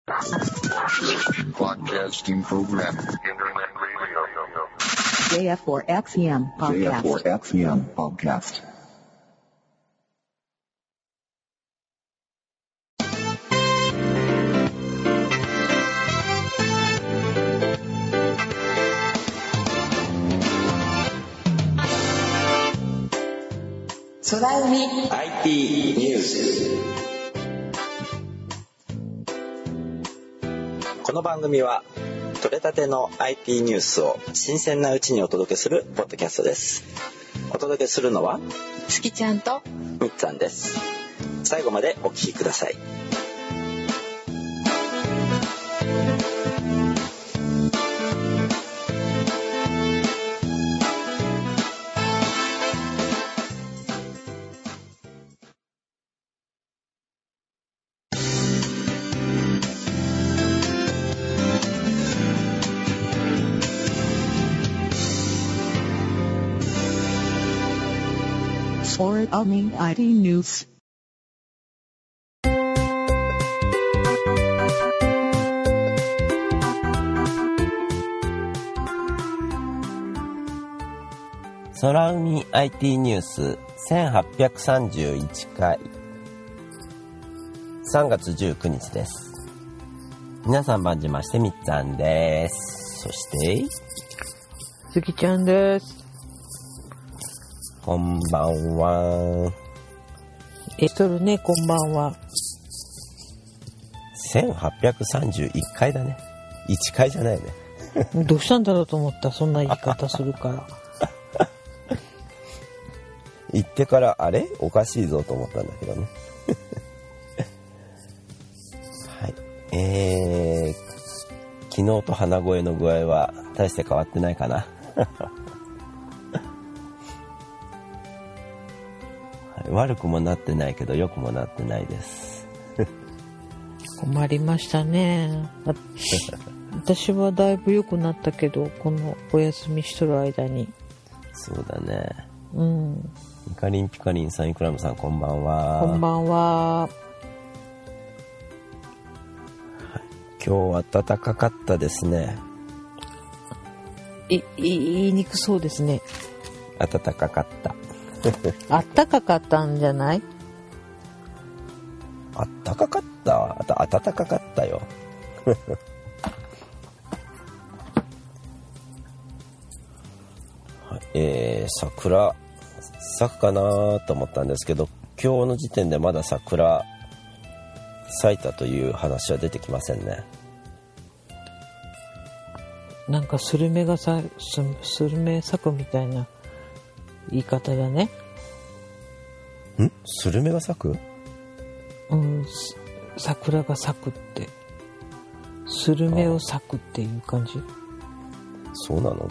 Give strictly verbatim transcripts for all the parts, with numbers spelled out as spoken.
Broadcasting program. ジェイエフフォーエックスエムPodcast. ジェイエフフォーエックスエム Podcast. Tsunami アイティー ニュース。この番組は取れたての アイティー ニュースを新鮮なうちにお届けするポッドキャストです。お届けするのはつきちゃんとみっつぁんです。最後までお聞きください。 Tsunami アイティー ニュース。 空海 アイティー ニュースせんはっぴゃくさんじゅういちかいさんがつじゅうくにちです。皆さん番じましてみっつぁんです。そしてつきちゃんです。 こんばんは。 えとるね、こんばんは。 せんはっぴゃくさんじゅういっかいだね。いっかいじゃないね。 どうしたんだろうと思った。そんな言い方するから言ってからあれおかしいぞと思ったんだけどねはい、えー、昨日と鼻声の具合は大して変わってないかな悪くもなってないけど良くもなってないです困りましたね。私はだいぶ良くなったけど、このお休みしとる間に。 そうだね。 うん。 イカリンピカリンさん、イクラムさん、こんばんは。 こんばんは。はい、 今日は暖かかったですね。 い、い言いにくそうですね。 暖かかったあったかかったんじゃない？ あったかかった。あた暖かかったよはい、えー、桜咲くかなと思ったんですけど、今日の時点でまだ桜咲いたという話は出てきませんね。 なんかスルメがさススルメ咲くみたいな言い方だね。 ん？スルメが咲く？うん、 桜が咲くって、スルメを咲くっていう感じ。 そうなの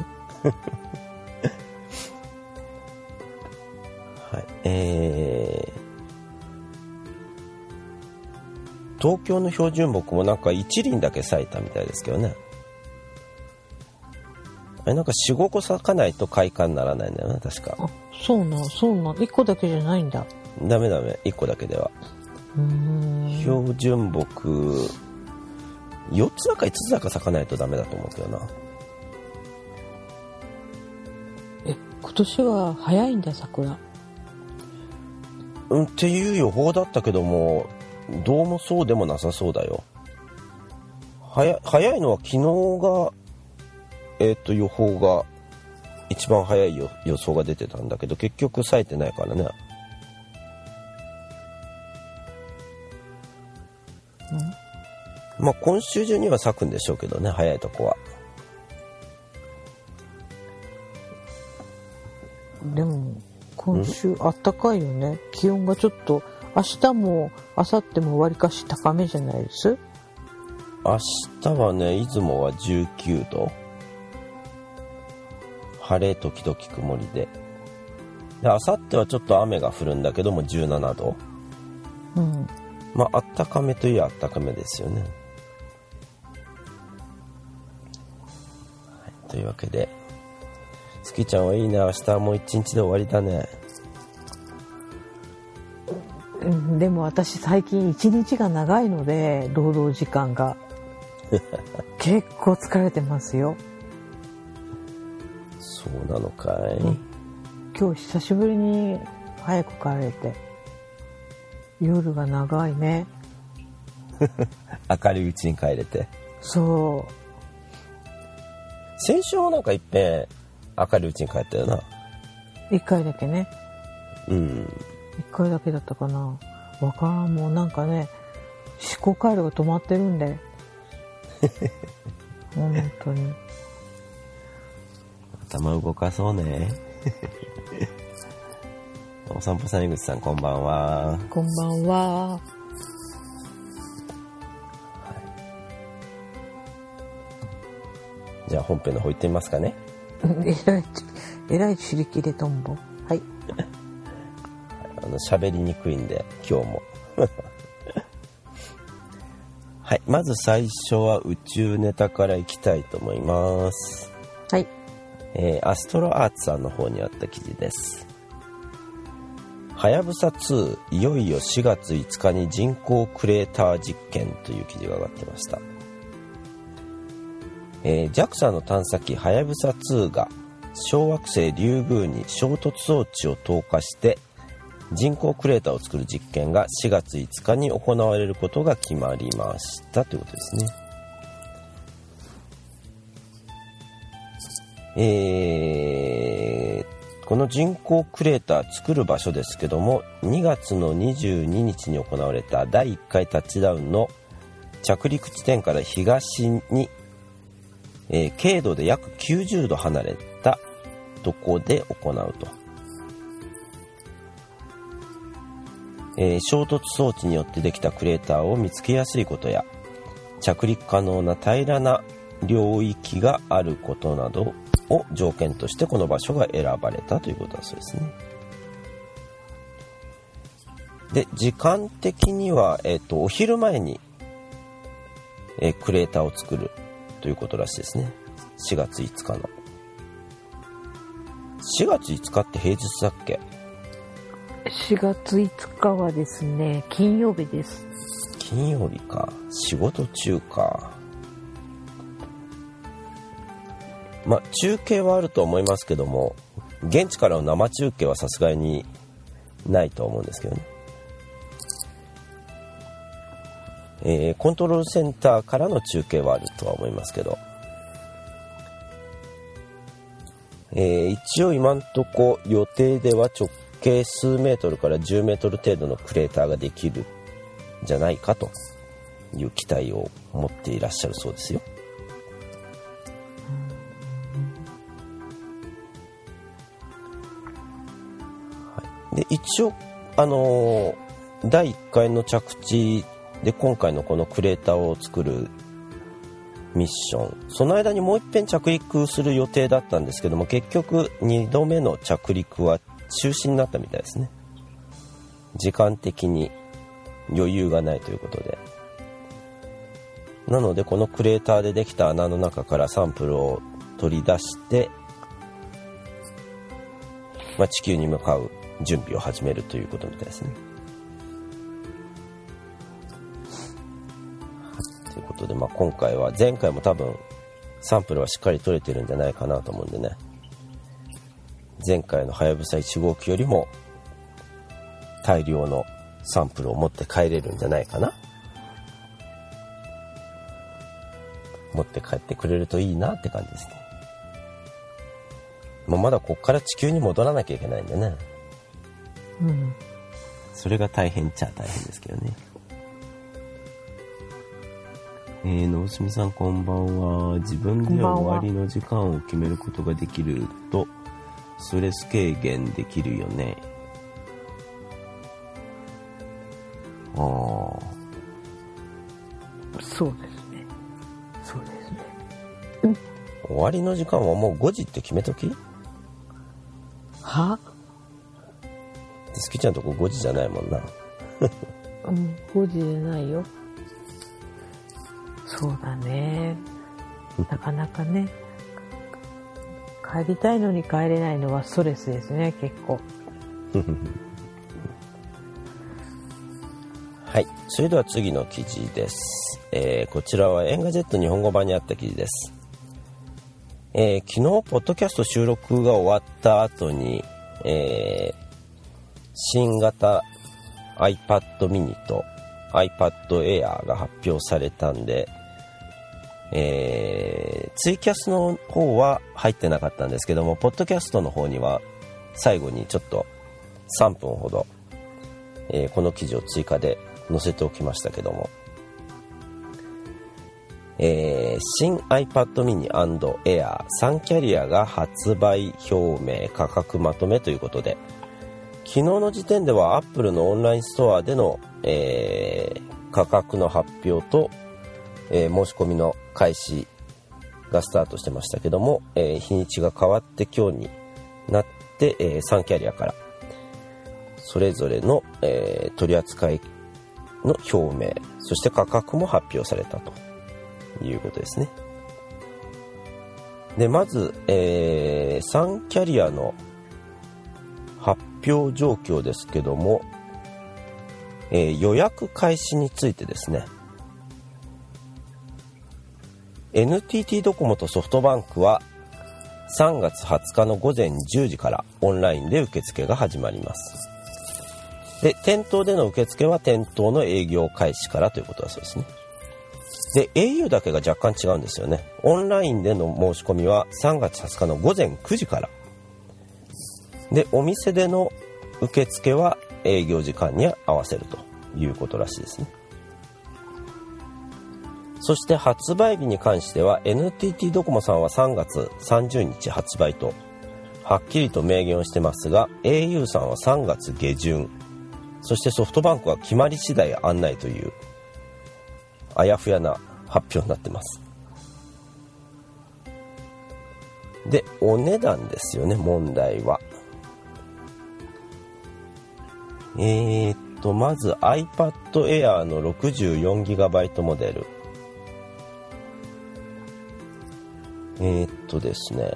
はい、えー、東京の標準木もなんか一輪だけ咲いたみたいですけどね。あれなんか よん,ご 個咲かないと開花にならないんだよね、確か。 あ、そうなん、そうなん。いっこだけじゃないんだ。 ダメダメ、いっこだけでは。 うーん、 標準木よっつだかいつつだか咲かないとダメだと思うけどな。 え、今年は早いんだ、桜。 うんっていう予報だったけども、どうもそうでもなさそうだよ。早, 早いのは昨日がえっ、ー、と予報が一番早いよ予想が出てたんだけど、結局咲いてないからね。うん、まあ今週中には咲くんでしょうけどね、早いとこは。 でも今週あったかいよね。気温がちょっと明日も明後日もわりかし高めじゃないです？ 明日はね、出雲はじゅうきゅうど、晴れ時々曇りで、で明後日はちょっと雨が降るんだけどもじゅうななど、 うん、 まああったかめといえばあったかめですよね。はい、というわけで月ちゃんはいいね、明日はもう一日で終わりだね。 うん、でも私最近一日が長いので労働時間が結構疲れてますよ。 そうなのかい、 うん、今日久しぶりに早く帰れて夜が長いね。 明るいうちに帰れて。 そう先週もなんかいっぺん明るいうちに帰ったよな。 一回だけね。 うん一回だけだったかな、わからん。もうなんかね思考回路が止まってるんでもう本当に頭動かそうね。お散歩さん、井口さん、こんばんは。 こんばんは。 じゃあ本編の方行ってみますかね。 えらいえらい尻切れとんぼ。はいあの喋りにくいんで今日もはい、まず最初は宇宙ネタからいきたいと思います。 はい、 えー、アストロアーツさんの方にあった記事です。はやぶさツーいよいよしがついつかに人工クレーター実験という記事が上がってました。えー、ジャクサ の探査機はやぶさツーが小惑星リュウグウに衝突装置を投下して人工クレーターを作る実験がしがついつかに行われることが決まりましたということですね。えー、この人工クレーター作る場所ですけども、にがつのにじゅうににちに行われただいいっかいタッチダウンの着陸地点から東に、えー、経度で約きゅうじゅうど離れたとこで行うと。えー、衝突装置によってできたクレーターを見つけやすいことや着陸可能な平らな領域があることなどを条件としてこの場所が選ばれたということだそうですね。で、時間的には、えーと、お昼前に、えー、クレーターを作るということらしいですね。しがついつかの。しがついつかって平日だっけ？ しがついつかはですね、金曜日です。 金曜日か。仕事中か。まあ中継はあると思いますけども、現地からの生中継はさすがにないと思うんですけどね。えー、コントロールセンターからの中継はあるとは思いますけど、えー、一応今んとこ予定では直径数メートルからじゅうメートル程度のクレーターができるんじゃないかという期待を持っていらっしゃるそうですよ。はい、で一応あのー、だいいっかいの着地で今回のこのクレーターを作るミッション、その間にもう一遍着陸する予定だったんですけども、結局にどめの着陸は中止になったみたいですね。時間的に余裕がないということで。なのでこのクレーターでできた穴の中からサンプルを取り出して、まあ、地球に向かう準備を始めるということみたいですね。ということで、まあ、今回は前回も多分サンプルはしっかり取れてるんじゃないかなと思うんでね、前回のはやぶさいち号機よりも大量のサンプルを持って帰れるんじゃないかな。持って帰ってくれるといいなって感じですね。もうまだこっから地球に戻らなきゃいけないんでね。 うん。 それが大変っちゃ大変ですけどね。えー、野住さんこんばんは。自分で終わりの時間を決めることができるとストレス軽減できるよね。ああ、 そうですね。そうですね。うん。 終わりの時間はもうごじって決めとき？ は？ デスキちゃんとこごじじゃないもんな。 うん、ごじじゃないよ。そうだね。なかなかね。帰りたいのに帰れないのはストレスですね、結構。 はい、それでは次の記事です。えー、こちらはエンガジェット日本語版にあった記事です。えー、昨日ポッドキャスト収録が終わった後に、えー、新型 iPad mini と iPad Air が発表されたんで、えー、ツイキャスの方は入ってなかったんですけども、ポッドキャストの方には最後にちょっとさんぷんほど、えー、この記事を追加で載せておきましたけども、えー、新 iPad mini& Air さんキャリアが発売表明、価格まとめということで、昨日の時点では Apple のオンラインストアでの、えー、価格の発表と、えー、申し込みの開始がスタートしてましたけども、えー、日にちが変わって今日になって、えー、さんキャリアからそれぞれの、えー、取り扱いの表明、そして価格も発表されたということですね。で、まず、えー、さんキャリアの発表状況ですけども、えー、予約開始についてですね、エヌティーティー ドコモとソフトバンクはさんがつはつかのごぜんじゅうじからオンラインで受付が始まります。で、店頭での受付は店頭の営業開始からということだそうですね。で、エーユー だけが若干違うんですよね。オンラインでの申し込みはさんがつはつかのごぜんくじから。で、お店での受付は営業時間に合わせるということらしいですね。そして発売日に関しては エヌティーティー ドコモさんはさんがつさんじゅうにち発売とはっきりと明言をしてますが、 エーユー さんはさんがつげじゅん、そしてソフトバンクは決まり次第案内というあやふやな発表になってます。で、お値段ですよね、問題は。えーっとまず iPad Air の ろくじゅうよんギガバイト モデル、えーっとですね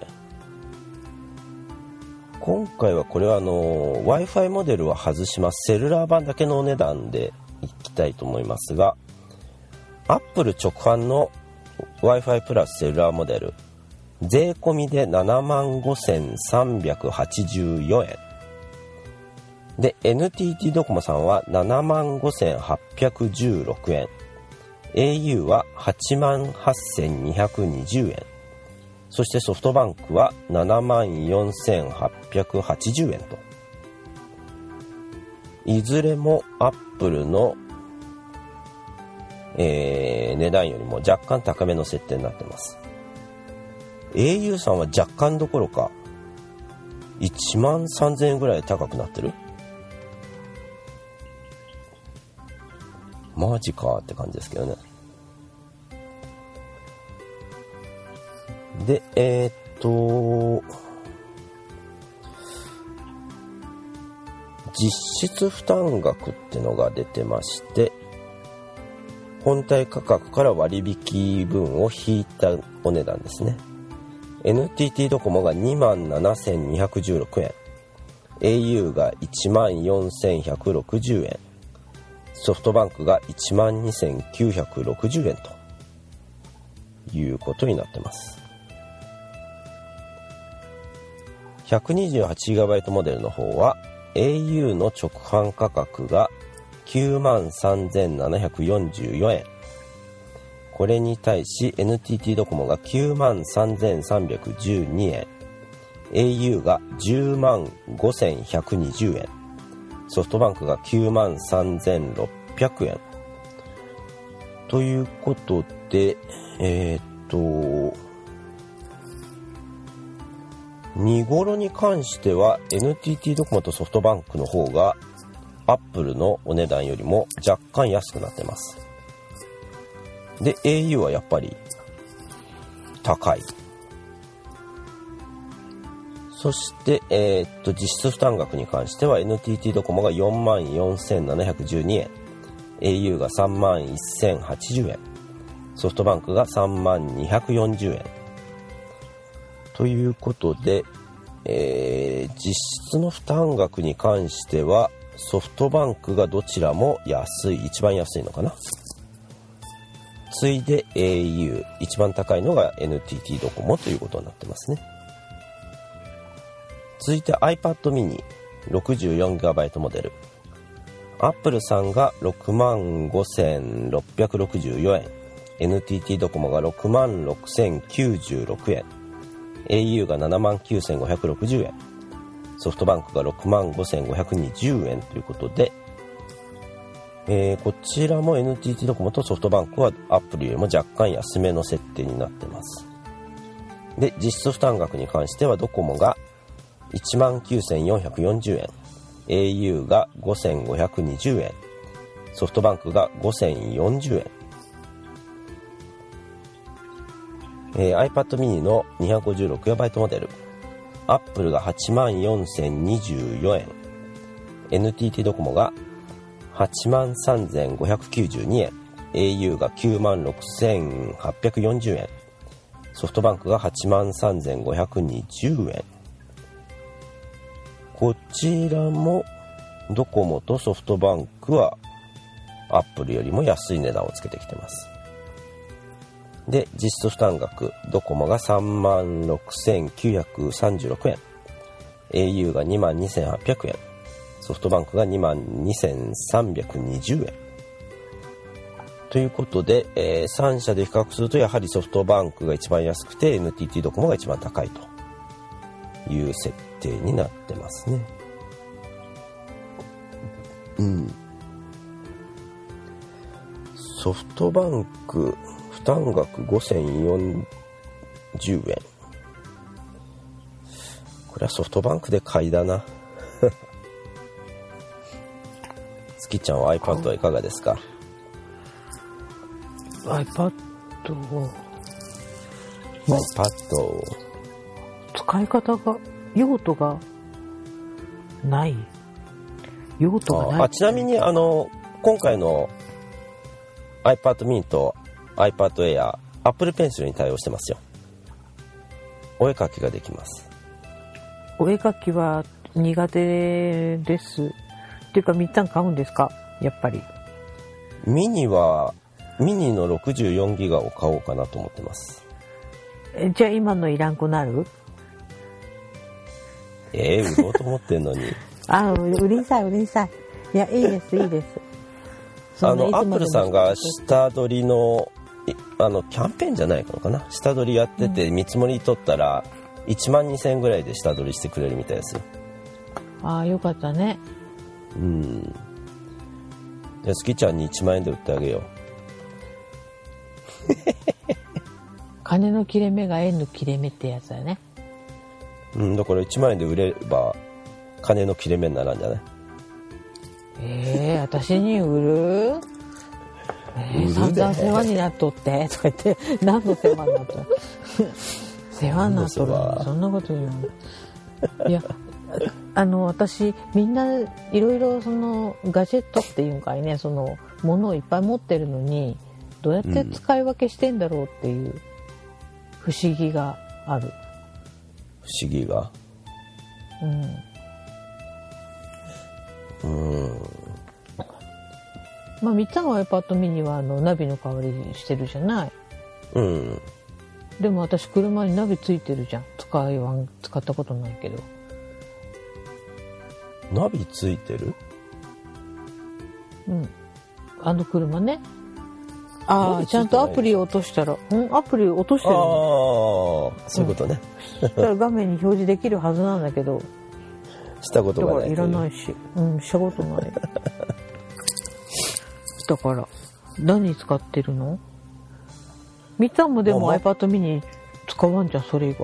今回はこれはあの Wi-Fi モデルは外します。セルラー版だけのお値段でいきたいと思いますが、 Apple 直販の Wi-Fi プラスセルラーモデル税込みで ななまんごせんさんびゃくはちじゅうよえんで、 エヌティーティー ドコモさんは ななまんごせんはっぴゃくじゅうろくえん、 エーユー は はちまんはっせんにひゃくにじゅうえん、そしてソフトバンクは ななまんよんせんはっぴゃくはちじゅうえんと、いずれもアップルの、えー、値段よりも若干高めの設定になってます。 エーユー さんは若干どころかいちまんさんぜんえんぐらい高くなってる。マジかって感じですけどね。で、えー、っと実質負担額ってのが出てまして、本体価格から割引分を引いたお値段ですね。 エヌティーティー ドコモが にまんななせんにひゃくじゅうろくえん、 エーユー が いちまんよんせんひゃくろくじゅうえん、ソフトバンクが いちまんにせんきゅうひゃくろくじゅうえんということになってます。 ひゃくにじゅうはちギガバイト モデルの方は エーユー の直販価格が きゅうまんさんぜんななひゃくよんじゅうよえん、これに対し エヌティーティー ドコモが きゅうまんさんぜんさんびゃくじゅうにえん、 エーユー が じゅうまんごせんひゃくにじゅうえん、ソフトバンクが きゅうまんさんぜんろっぴゃくえんということで、えー、っと見頃に関しては エヌティーティー ドコモとソフトバンクの方がアップルのお値段よりも若干安くなってます。で エーユー はやっぱり高い。そして、えー、っと実質負担額に関しては エヌティーティー ドコモが よんまんよんせんななひゃくじゅうにえん、 エーユー が さんまんせんはちじゅうえん、ソフトバンクが さんまんにひゃくよんじゅうえんということで、えー、実質の負担額に関してはソフトバンクがどちらも安い、一番安いのかな。次いで エーユー、一番高いのが エヌティーティー ドコモということになってますね。続いて iPad mini ろくじゅうよんギガバイト モデル、アップルさんが ろくまんごせんろっぴゃくろくじゅうよえん、 エヌティーティー ドコモが ろくまんろくせんきゅうじゅうろくえん、 エーユー が ななまんきゅうせんごひゃくろくじゅうえん、ソフトバンクが ろくまんごせんごひゃくにじゅうえんということで、えー、こちらも エヌティーティー ドコモとソフトバンクはアップルよりも若干安めの設定になってます。で、実質負担額に関してはドコモが いちまんきゅうせんよんひゃくよんじゅうえん、 エーユー がごせんごひゃくにじゅうえん、ソフトバンクがごせんよんじゅうえん、えー、iPad mini の にひゃくごじゅうろくギガバイト モデル、アップルがはちまんよんせんにじゅうよえん、 エヌティーティー ドコモがはちまんさんぜんごひゃくきゅうじゅうにえん、 エーユー がきゅうまんろくせんはっぴゃくよんじゅうえん、ソフトバンクがはちまんさんぜんごひゃくにじゅうえん。こちらもドコモとソフトバンクはアップルよりも安い値段をつけてきてます。で、実質負担額、ドコモがさんまんろくせんきゅうひゃくさんじゅうろくえん、 エーユー がにまんにせんはっぴゃくえん、ソフトバンクがにまんにせんさんびゃくにじゅうえんということで、えー、さん社で比較するとやはりソフトバンクが一番安くて エヌティーティー ドコモが一番高いという設定になってますね。うん。ソフトバンク負担額ごせんよんじゅうえん。これはソフトバンクで買いだな。月ちゃんは iPad はいかがですか？ iPad を iPad を使い方が用途がない用途がない。 ああ、ちなみにあの今回の iPad mini と iPad Air Apple Pencil に対応してますよ。お絵描きができます。 お絵描きは苦手ですっていうか、みっちゃん買うんですか？やっぱりミニはミニのろくじゅうよんギガを買おうかなと思ってます。 えじゃあ今のいらんくなる？ えー、売ろうと思ってんのにあ、売りんさい売りんさい。いや、いいですいいです。 あのアップルさんが下取りのあのキャンペーンじゃないのかな、下取りやってて、うん、見積もり取ったらいちまんにせんえんぐらいで下取りしてくれるみたいですよ。 ああ、よかったね。 うん。じゃあ月ちゃんにいちまんえんで売ってあげよう。 金の切れ目が円の切れ目ってやつだね。 うん、だからいちまんえんで売れば金の切れ目にならんじゃない？ えー、私に売る？えー、散々世話になっとってとか言って何の世話になっとる世話になっとるそんなこと言うの？いや、あの私みんないろいろそのガジェットっていうんかいね、そのものをいっぱい持ってるのにどうやって使い分けしてんだろうっていう不思議がある。 不思議がうん。 うん。 まあみっちゃんは iPad mini はあのナビの代わりしてるじゃない。 うん。 でも私車にナビついてるじゃん。使いは使ったことないけど。 ナビついてる？ うん。あの車ね。ああ、ちゃんとアプリを落としたら、うん、アプリを落としてるの。 ああ、そういうことね。 そしたら画面に表示できるはずなんだけど。 したことがない。 だからいらないし、うん、したことない。だから何使ってるの？みっちゃんもでも iPad mini 使わんじゃん、それ以外。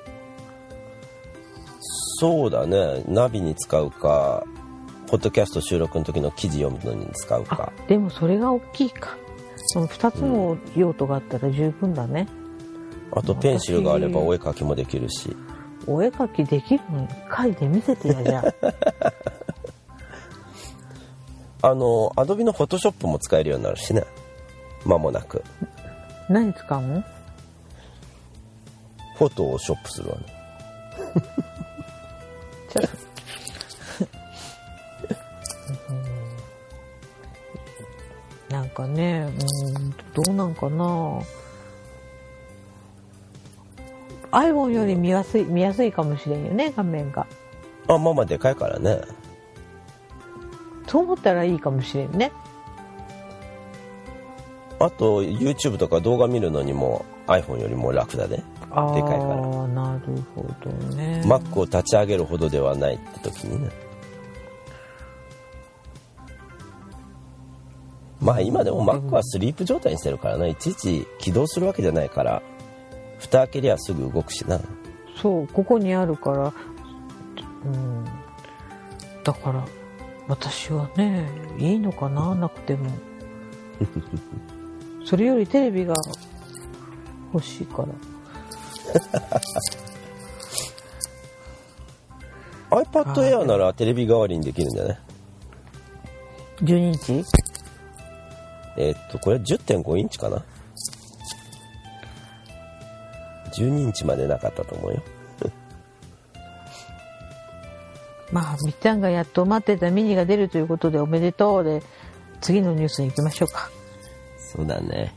そうだね。ナビに使うか、ポッドキャスト収録の時の記事読むのに使うか。 でもそれが大きいか。そのふたつの用途があったら十分だね。 うん、あとペンシルがあればお絵描きもできるし。 お絵描きできるのに書いて見せてやじゃあ。あのアドビのフォトショップも使えるようになるしね。間もなく。 何使うの？ フォトをショップするわね。 ちょっかね、うん、どうなんかな。iPhone より見やすい見やすいかもしれんよね、画面が。 あ、まあまあでかいからね。 そう思ったらいいかもしれんね。 あと YouTube とか動画見るのにも iPhone よりも楽だね。でかいから。 ああ、なるほどね。 Mac を立ち上げるほどではないって時にね。まあ今でも Mac はスリープ状態にしてるからな。いちいち起動するわけじゃないから、蓋開けりゃすぐ動くしな。 そう、ここにあるから、うん、だから私はね、いいのかな、なくても。それよりテレビが欲しいから。 iPad Air ならテレビ代わりにできるんじゃない？ じゅうにインチ？ えー、っとこれ じゅってんご インチかな。じゅうにインチまでなかったと思うよ。 まあみっちゃんがやっと待ってたミニが出るということでおめでとうで、次のニュースに行きましょうか。 そうだね。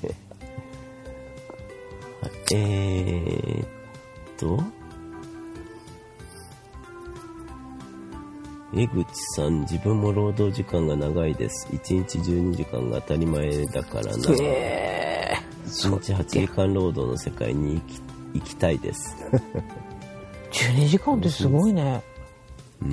えーっと江口さん、自分も労働時間が長いです。いちにちじゅうにじかんが当たり前だからな。 えー、 いちにちはちじかん労働の世界に行き、行きたいです。 じゅうにじかんってすごいね。 うん。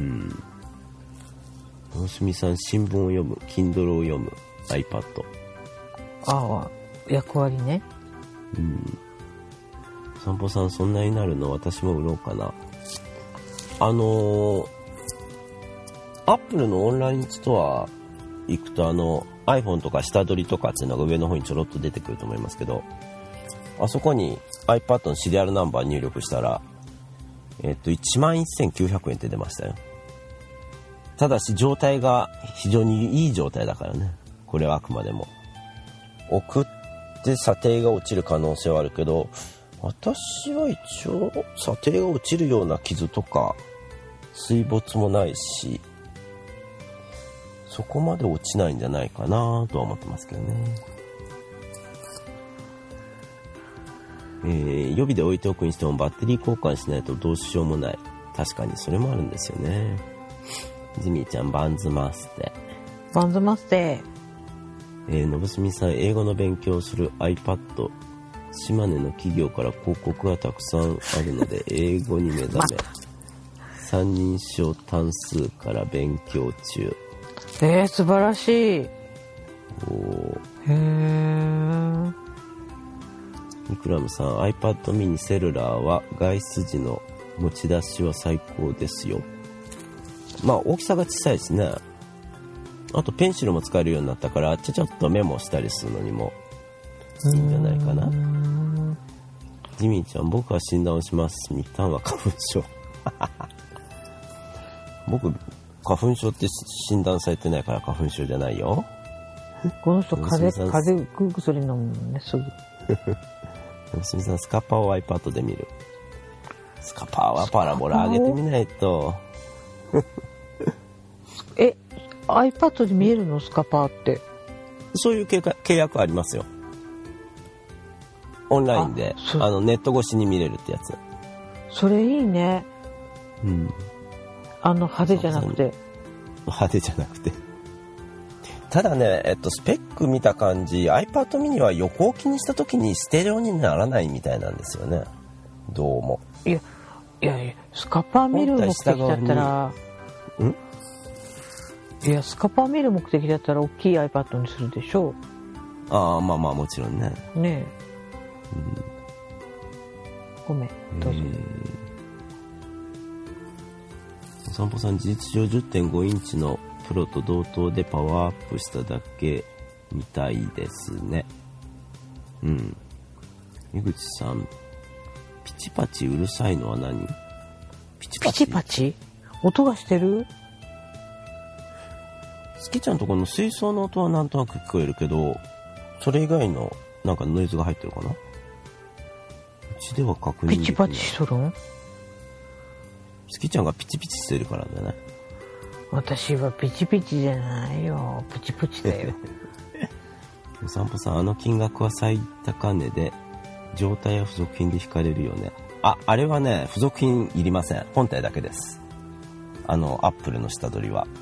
大澄さん、新聞を読む、Kindle を読む、iPad。 ああ、役割ね。 うん。散歩さん、そんなになるの私も売ろうかな。あのー、アップルのオンラインストア行くと、あの iPhone とか下取りとかっていうのが上の方にちょろっと出てくると思いますけど、あそこに iPad のシリアルナンバー入力したら、えっといちまんせんきゅうひゃくえんって出ましたよ。ただし状態が非常にいい状態だからね。これはあくまでも送って査定が落ちる可能性はあるけど、私は一応査定が落ちるような傷とか水没もないし、そこまで落ちないんじゃないかなとは思ってますけどね。えー、予備で置いておくにしてもバッテリー交換しないとどうしようもない。確かにそれもあるんですよね。ジミーちゃん、バンズマステ。 バンズマステ。 えー、のぶすみさん、英語の勉強をする iPad。島根の企業から広告がたくさんあるので英語に目覚め。三人称単数から勉強中。 えー、素晴らしい。 おー。 へー。 ミクラムさん、iPad mini セルラーは外出時の持ち出しは最高ですよ。まあ大きさが小さいしね。あとペンシルも使えるようになったから、ちょちょっとメモしたりするのにもいいんじゃないかな。ジミーちゃん、僕は診断をします。ミッタンは花粉症。僕花粉症って診断されてないから花粉症じゃないよ。 この人風邪風邪薬飲むもんね、すぐ。 すみさん、スカパーを iPad で見る。スカパーはパラボラ上げてみないと。 え、iPad で見えるの、スカパーって。 そういう契約ありますよ。オンラインで あ, あのネット越しに見れるってやつ。 それいいね。 うん。 あの派手じゃなくて。 派手じゃなくて。ただね、えっとスペック見た感じ、iPad mini は横置きにした時にステレオにならないみたいなんですよね。どうも。いやいやいや、スカパー見る目的だったら。ん？いや、スカパー見る目的だったら大きい iPad にするでしょう。ああ、まあまあもちろんね。 ねえ。うん、ごめん、どうぞ。 お散歩さん、事実上 じゅってんご インチのプロと同等でパワーアップしただけみたいですね。うん。江口さん、ピチパチうるさいのは何？ ピチパチ？ピチパチ？音がしてる？ スキちゃんとこの水槽の音はなんとなく聞こえるけど、それ以外のなんかノイズが入ってるかな？うちでは確認できない。 ピチパチしとるん？ スキちゃんがピチピチしてるからだね。 私はピチピチじゃないよ。プチプチだよ。 お散歩さん、あの金額は最高値で状態や付属品で引かれるよね。あ、あれはね、付属品いりません。本体だけです。あのアップルの下取りは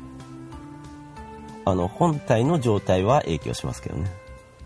あの本体の状態は影響しますけどね。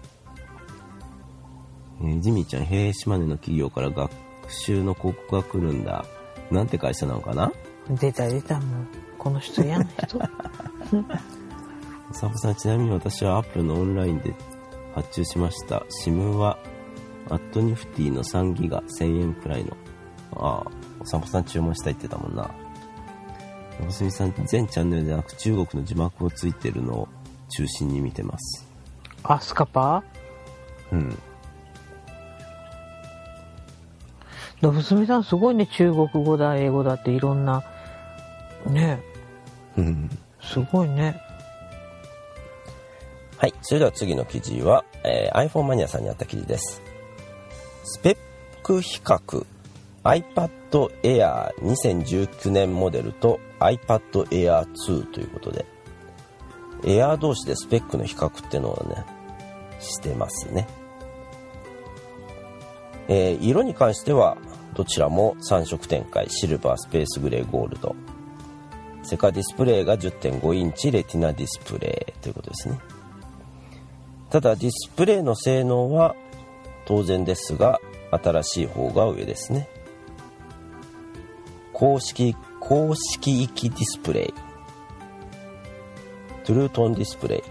えー、ジミーちゃん、へえ、島根の企業から学習の広告が来るんだ。なんて会社なのかな。 出た出た、もうこの人嫌な人。 お散歩さん、ちなみに私はアップルのオンラインで発注しました。 SIM はアットニフティのさんギガせんえんくらいの。ああ、お散歩さん注文したいって言ってたもんな。おすみさん、全チャンネルでなく中国の字幕をついてるのを中心に見てます。 あ、スカパー。 うん。 のぶすみさんすごいね、中国語だ英語だっていろんなね。 うんすごいね。 はい、それでは次の記事は、えー、iPhone マニアさんにあった記事です。スペック比較 iPad Air にせんじゅうきゅうねんモデルと iPad Air ツーということで、エアー同士でスペックの比較っていうのをねしてますね。えー、色に関してはどちらもさん色展開、シルバー、スペースグレー、ゴールド。セカディスプレイが じゅってんごインチレティナディスプレイということですね。ただディスプレイの性能は当然ですが新しい方が上ですね。公式公式域ディスプレイ、トゥルートンディスプレ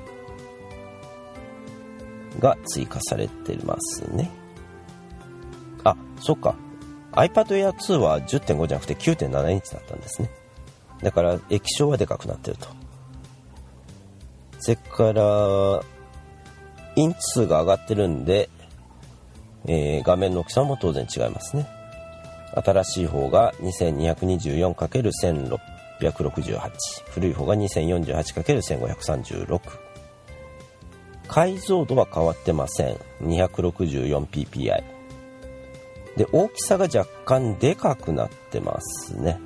イが追加されてますね。あ、そっか。iPad Air ツーは じゅってんご じゃなくて きゅうてんなな インチだったんですね。だから液晶はでかくなってると。それからインチ数が上がってるんで、えー、画面の大きさも当然違いますね。新しい方が にせんにひゃくにじゅうよんかけるせんろっぴゃくろくじゅうはち、古い方が にせんよんじゅうはちかけるせんごひゃくさんじゅうろく。解像度は変わってません。 にひゃくろくじゅうよんピーピーアイ で、大きさが若干でかくなってますね。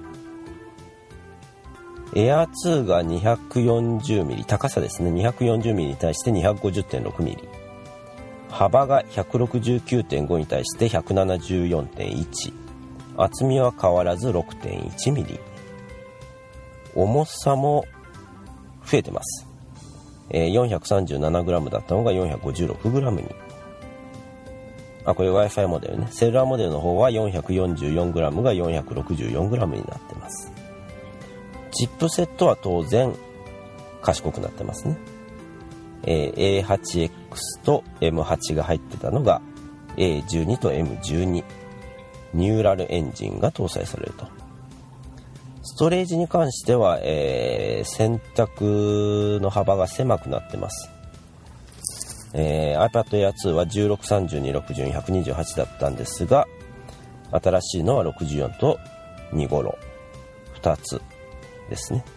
エアーツーが にひゃくよんじゅうミリ、高さですね、 にひゃくよんじゅうミリに対して にひゃくごじゅってんろくミリ、幅が ひゃくろくじゅうきゅうてんご に対して ひゃくななじゅうよんてんいち、厚みは変わらず ろくてんいちミリ、重さも増えてます。えー、よんひゃくさんじゅうななグラム だったのが よんひゃくごじゅうろくグラム に。あ、これ Wi-Fi モデルね。セルラーモデルの方は よんひゃくよんじゅうよんグラム が よんひゃくろくじゅうよんグラム になってます。チップセットは当然賢くなってますね。えー、エーはちエックス と エムはち が入ってたのが エーじゅうに と エムじゅうに、 ニューラルエンジンが搭載されると。ストレージに関しては、えー、選択の幅が狭くなってます。えー、iPad Air ツーはじゅうろく、さんじゅうに、ろくじゅうに、ひゃくにじゅうはちだったんですが、新しいのはろくじゅうよんとにごろふたつですね。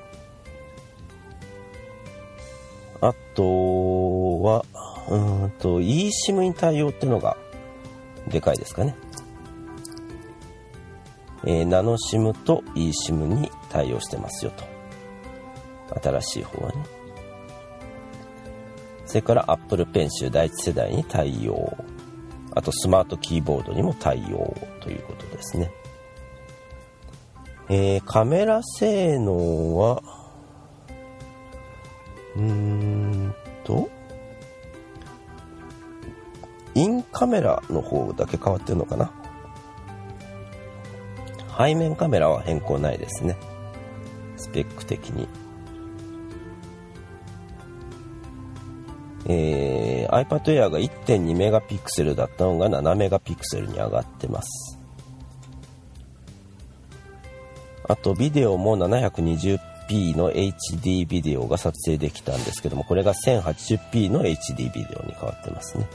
あとはうーんと eSIM に対応ってのがでかいですかね。えー、ナノ SIM と eSIM に対応してますよと。新しい方はね。それから Apple Pencil 第一世代に対応。あとスマートキーボードにも対応ということですね。えー、カメラ性能はうーんとインカメラの方だけ変わってるのかな。背面カメラは変更ないですね、スペック的に。えー、iPad Air が いってんにメガピクセルだったのがななメガピクセルに上がってます。あとビデオも ななひゃくにじゅうピー の エイチディー ビデオが撮影できたんですけども、これが せんはちじゅうピー の エイチディー ビデオに変わってますね。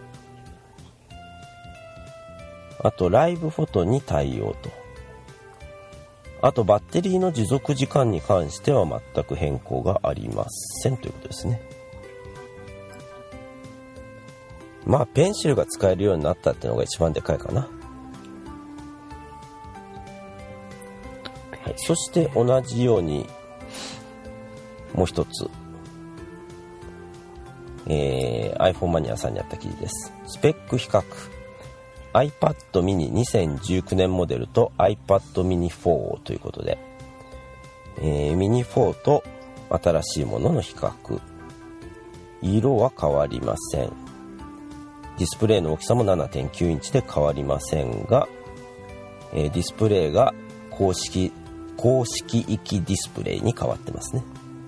あとライブフォトに対応と。あとバッテリーの持続時間に関しては全く変更がありませんということですね。まあペンシルが使えるようになったっていうのが一番でかいかな。はい、そして同じようにもう一つ、 えー、iPhone マニアさんにあった記事です。スペック比較 iPad mini にせんじゅうきゅうねんモデルと iPad mini フォーということで、えー、ミニフォーと新しいものの比較。色は変わりません。ディスプレイの大きさも ななてんきゅうインチで変わりませんが、えー、ディスプレイが公式公式域ディスプレイに変わってますね。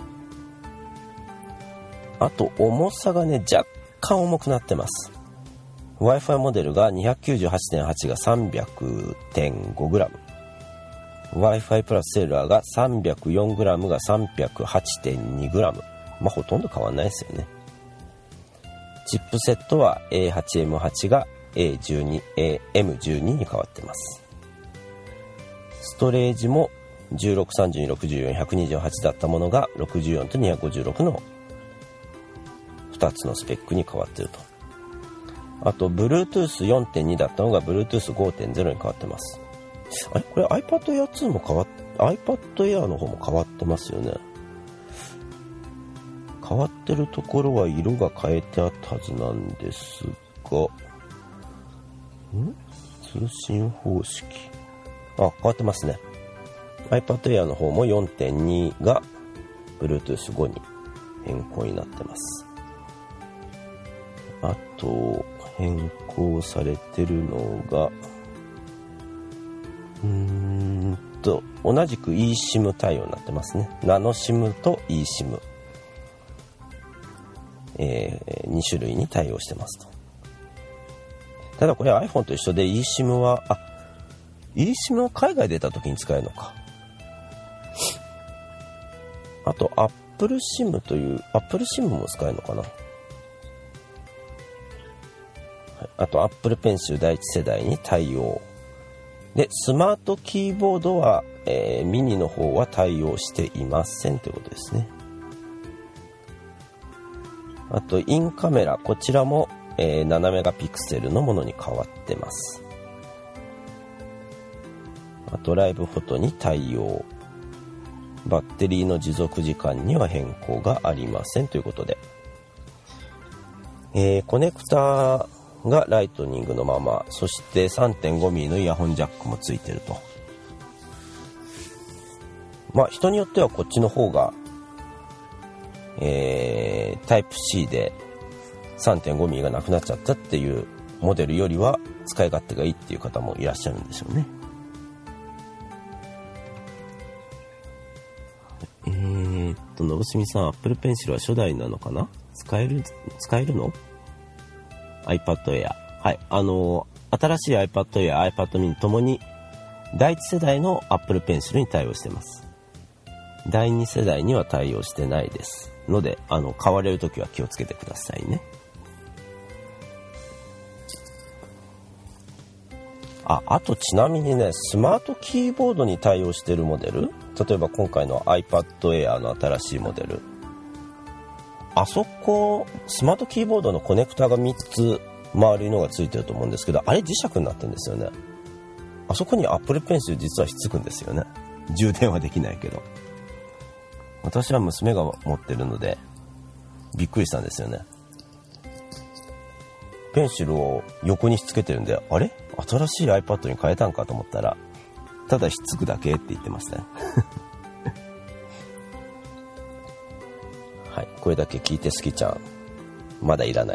あと重さがね、若干重くなってます。 Wi-Fi モデルが にひゃくきゅうじゅうはちてんはち が さんびゃくてんごグラム、 Wi-Fi プラスセルラーが さんびゃくよんグラム が さんびゃくはちてんにグラム、 まあほとんど変わんないですよね。チップセットは エーはちエムはち が エーじゅうに、エーエムじゅうに に変わってます。ストレージもじゅうろく、さんじゅうに、ろくじゅうよん、ひゃくにじゅうはちだったものがろくじゅうよんとにひゃくごじゅうろくのふたつのスペックに変わっていると。あと ブルートゥースよんてんに だったのが ブルートゥースごてんゼロ に変わってます。あれこれ iPad Air ツーも変わっ iPad Air の方も変わってますよね。変わってるところは色が変えてあったはずなんですが、ん通信方式、あ、変わってますね。 iPad Air の方も よんてんに が ブルートゥースご に変更になってます。あと変更されてるのがうーんと同じく eSIM 対応になってますね。ナノ SIM と eSIM、えー、に種類に対応してますと。ただこれ iPhone と一緒で eSIM はあ eSIM を海外出た時に使えるのか。あと Apple SIM という Apple SIM も使えるのかな。あと Apple Pencil 第一世代に対応で、スマートキーボードは、えー、ミニの方は対応していませんということですね。あとインカメラ、こちらも、えー、ななメガピクセルのものに変わってます。あとライブフォトに対応、バッテリーの持続時間には変更がありませんということで、えー、コネクターがライトニングのまま、そして さんてんごミリ のイヤホンジャックもついてると。まあ人によってはこっちの方が、えー、タイプ C で さんてんごミリ がなくなっちゃったっていうモデルよりは使い勝手がいいっていう方もいらっしゃるんでしょうね。えーっとのぶすみさん、Apple Pencil は初代なのかな。使える使えるの？iPad Air、はい、あのー、新しい iPad Air、iPad mini ともに第一世代の Apple Pencil に対応してます。第二世代には対応してないですので、あの買われるときは気をつけてくださいね。あ、あとちなみにね、スマートキーボードに対応しているモデル、例えば今回の iPad Air の新しいモデル、あそこスマートキーボードのコネクタがみっつ丸いのがついてると思うんですけど、あれ磁石になってるんですよね。あそこに Apple Pencil 実はひっつくんですよね。充電はできないけど、私は娘が持ってるのでびっくりしたんですよね。ペンシルを横にひっつけてるんで、あれ新しい iPad に変えたんかと思ったら、ただひっつくだけって言ってましたね。はい、これだけ聞いて好きちゃんまだいらない。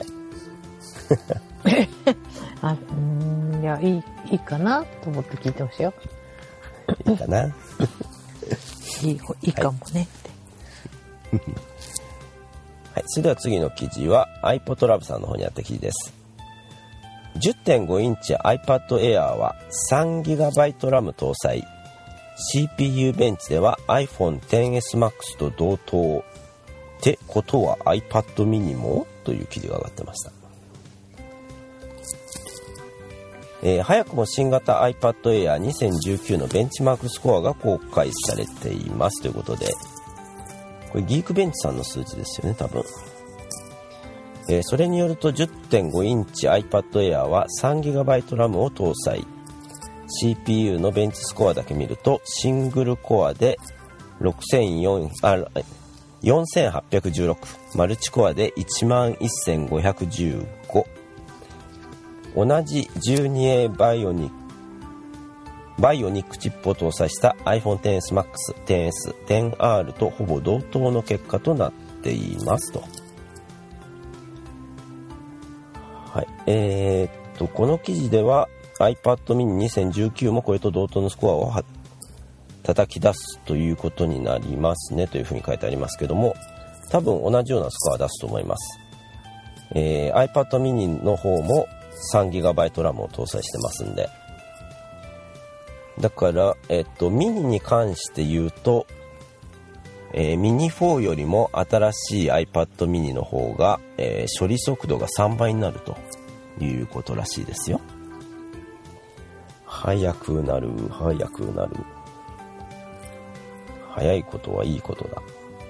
あ、うーん、いや、いい、いいかなと思って聞いてほしいよ。 いいかな。 いい、いいかもねって。 はい、それでは次の記事は iPod Lab さんの方にあった記事です。じゅってんご インチ iPad Air は さんギガバイト ラム 搭載、 シーピーユー ベンチでは アイフォンテンエスマックス と同等ってことは iPad mini もという記事が上がってました。えー、早くも新型 iPad Air にせんじゅうきゅうのベンチマークスコアが公開されていますということで、これギークベンチさんの数字ですよね、多分。えー、それによると じゅってんご インチ iPad Air は さんギガバイト ラム を搭載、 シーピーユー のベンチスコアだけ見るとシングルコアでろくせんよんひゃくあよんせんはっぴゃくじゅうろく、マルチコアでいちまんせんごひゃくじゅうご。同じ じゅうにエー バイオニックバイオニックチップを搭載した アイフォンテンエスマックス、テンエス、テンアール とほぼ同等の結果となっていますと。はい。えー、っと、この記事では iPad mini にせんじゅうきゅうもこれと同等のスコアをは叩き出すということになりますねというふうに書いてありますけども、多分同じようなスコアを出すと思います。えー、iPad mini の方も さんギガバイト ラムを搭載してますんで、だから、えっと、ミニに関して言うと、えー、ミニフォーよりも新しい iPad mini の方が、えー、処理速度がさんばいになるということらしいですよ。早くなる、早くなる。早いことはいいことだ。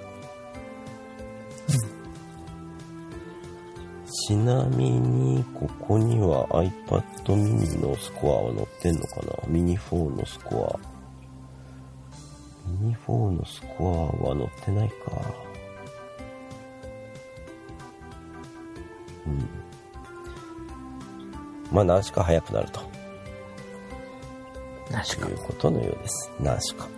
ちなみにここには iPad mini のスコアは載ってんのかな。ミニフォーのスコアミニフォーのスコアは載ってないか。うんまあ何しか早くなると何しかいうことのようです。何しか。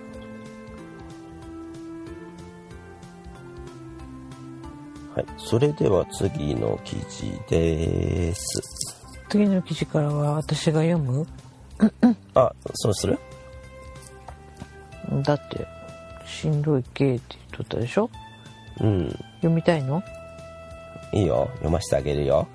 はい、それでは次の記事です。 次の記事からは私が読む？ あ、そうする？ だってしんどい系って言っとったでしょ。 うん。 読みたいの？ いいよ、読ませてあげるよ。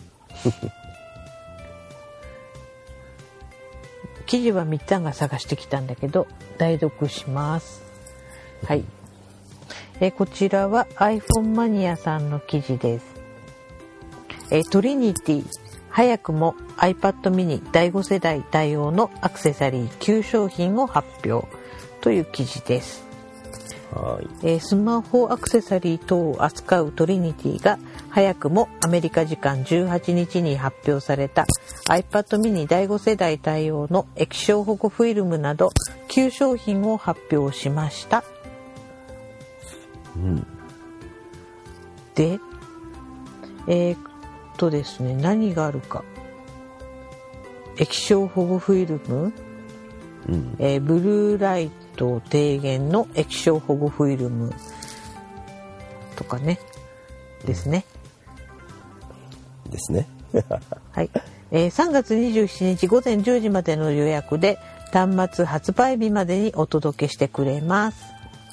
記事はみっつぁんが探してきたんだけど代読します。はい。えこちらは iPhone マニアさんの記事です。えトリニティ早くも iPad mini だいご世代対応のアクセサリーきゅう商品を発表という記事です。 はい。 えスマホアクセサリー等を扱うトリニティが早くもアメリカ時間じゅうはちにちに発表された iPad mini だいご世代対応の液晶保護フィルムなどきゅう商品を発表しました。 うん、 で、えー、っとですね、何があるか。液晶保護フィルム、うんえー、ブルーライト低減の液晶保護フィルムとかね、ですね。 うん、ですね。 はい、えー。さんがつにじゅうしちにちごぜんじゅうじまでの予約で端末発売日までにお届けしてくれます。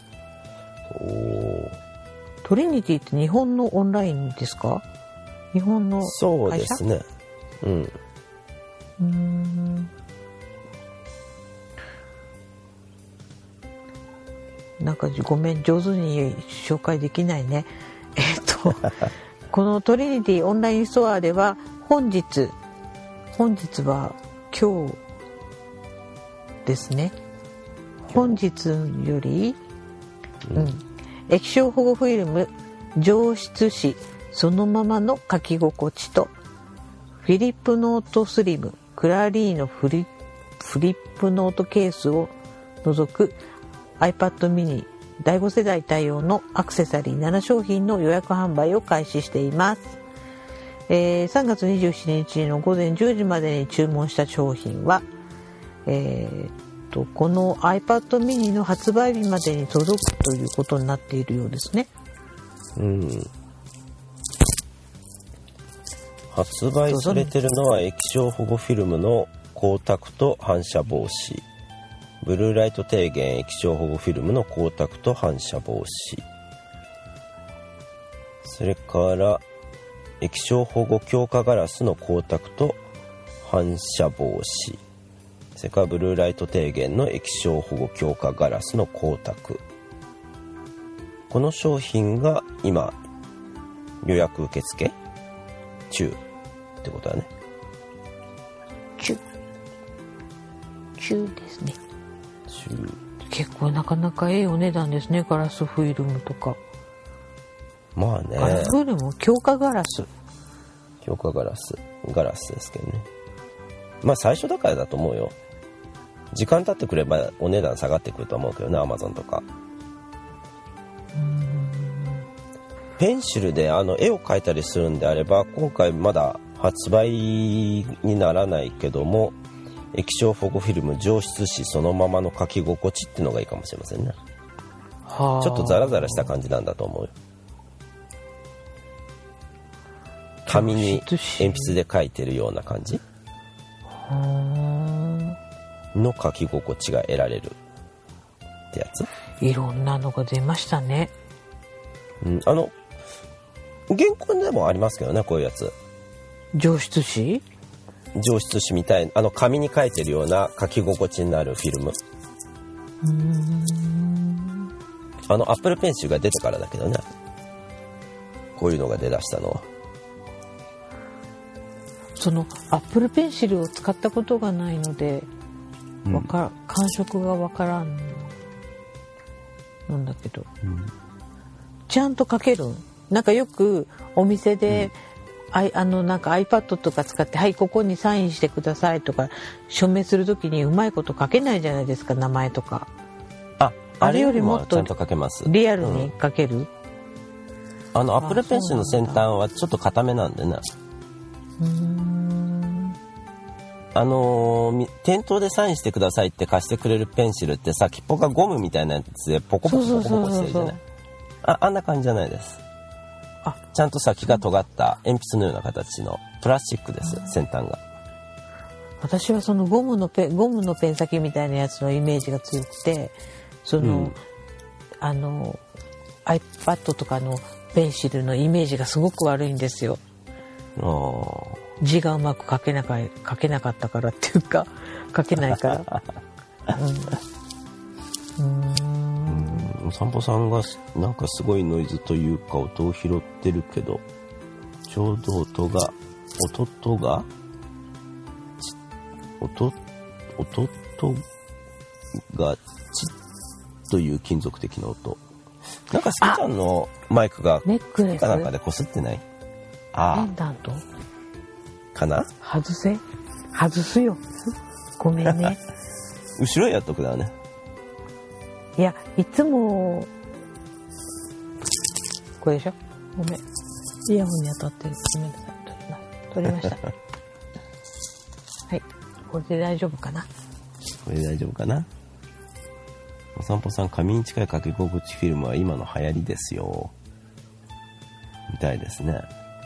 おトリニティって日本のオンラインですか？日本の会社？ そうですね。うん。 うーん。なんかごめん上手に紹介できないね。えっとこのトリニティオンラインストアでは本日本日は今日ですね。本日より。うん、液晶保護フィルム上質紙そのままの書き心地とフィリップノートスリムクラリーのフリ、フリップノートケースを除く iPad mini だいご世代対応のアクセサリーなな商品の予約販売を開始しています。えー、さんがつにじゅうしちにちのごぜんじゅうじまでに注文した商品は、えーこの iPad mini の発売日までに届くということになっているようですね。 うん。発売されてるのは液晶保護フィルムの光沢と反射防止、ブルーライト低減液晶保護フィルムの光沢と反射防止、それから液晶保護強化ガラスの光沢と反射防止、それからブルーライト低減の液晶保護強化ガラスの光沢、この商品が今予約受付中ってことだね。 中中ですね。 中結構なかなかええお値段ですね。ガラスフィルムとか。 まあね。 ガラスフィルム強化ガラス。 強化ガラスガラスですけどね。まあ最初だからだと思うよ。時間経ってくればお値段下がってくると思うけどね、アマゾンとか。 うーんペンシルであの絵を描いたりするんであれば、今回まだ発売にならないけども、液晶保護フィルム上質紙そのままの書き心地っていうのがいいかもしれませんね。 はあ、 ちょっとザラザラした感じなんだと思うよ。紙に鉛筆で書いてるような感じの書き心地が得られるってやつ。 いろんなのが出ましたね。 うん、あの原稿でもありますけどね、こういうやつ。 上質紙上質紙みたい、あの紙に書いてるような書き心地になるフィルム。 うーん、 あのアップルペンシルが出てからだけどね、こういうのが出だしたのは。 そのアップルペンシルを使ったことがないので、わか、うん、感触がわからんなんだけど、うん、ちゃんと書ける。なんかよくお店で、うん、あ, あのなんか iPad とか使って、はいここにサインしてくださいとか署名するときにうまいこと書けないじゃないですか、名前とか。 あ、 あれよりもっとちゃんと書けます。 リアルに書ける、うん、 あのアップルペンシルの先端はちょっと固めなんでね。 うーん、 あのー、店頭でサインしてくださいって貸してくれるペンシルって先っぽがゴムみたいなやつでポコポコポコポコしてるじゃない。あ、あんな感じじゃないです。あ、ちゃんと先が尖った鉛筆のような形のプラスチックです、先端が。 私はそのゴムのペン、ゴムのペン先みたいなやつのイメージが強くて、その、うん、あの iPad とかのペンシルのイメージがすごく悪いんですよ。字がうまく書けなか、書けなかったからっていうか、書けないから。うん、うーん、 お散歩さんがなんかすごいノイズというか音を拾ってるけど、ちょうど音が音とが音音とがチッという金属的な音。なんかスケちゃんのマイクがネックレスかなんかでこすってない？ああ、 ペンダントかな？ 外せ外すよ、ごめんね。 後ろやっとくだね。 いや、いつもこれでしょ。ごめん、イヤホンに当たってる。ごめんなさい、取ります。取りました。はい、これで大丈夫かな。 これで大丈夫かな。お散歩さん、紙に近い書き心地フィルムは今の流行りですよ、みたいですね。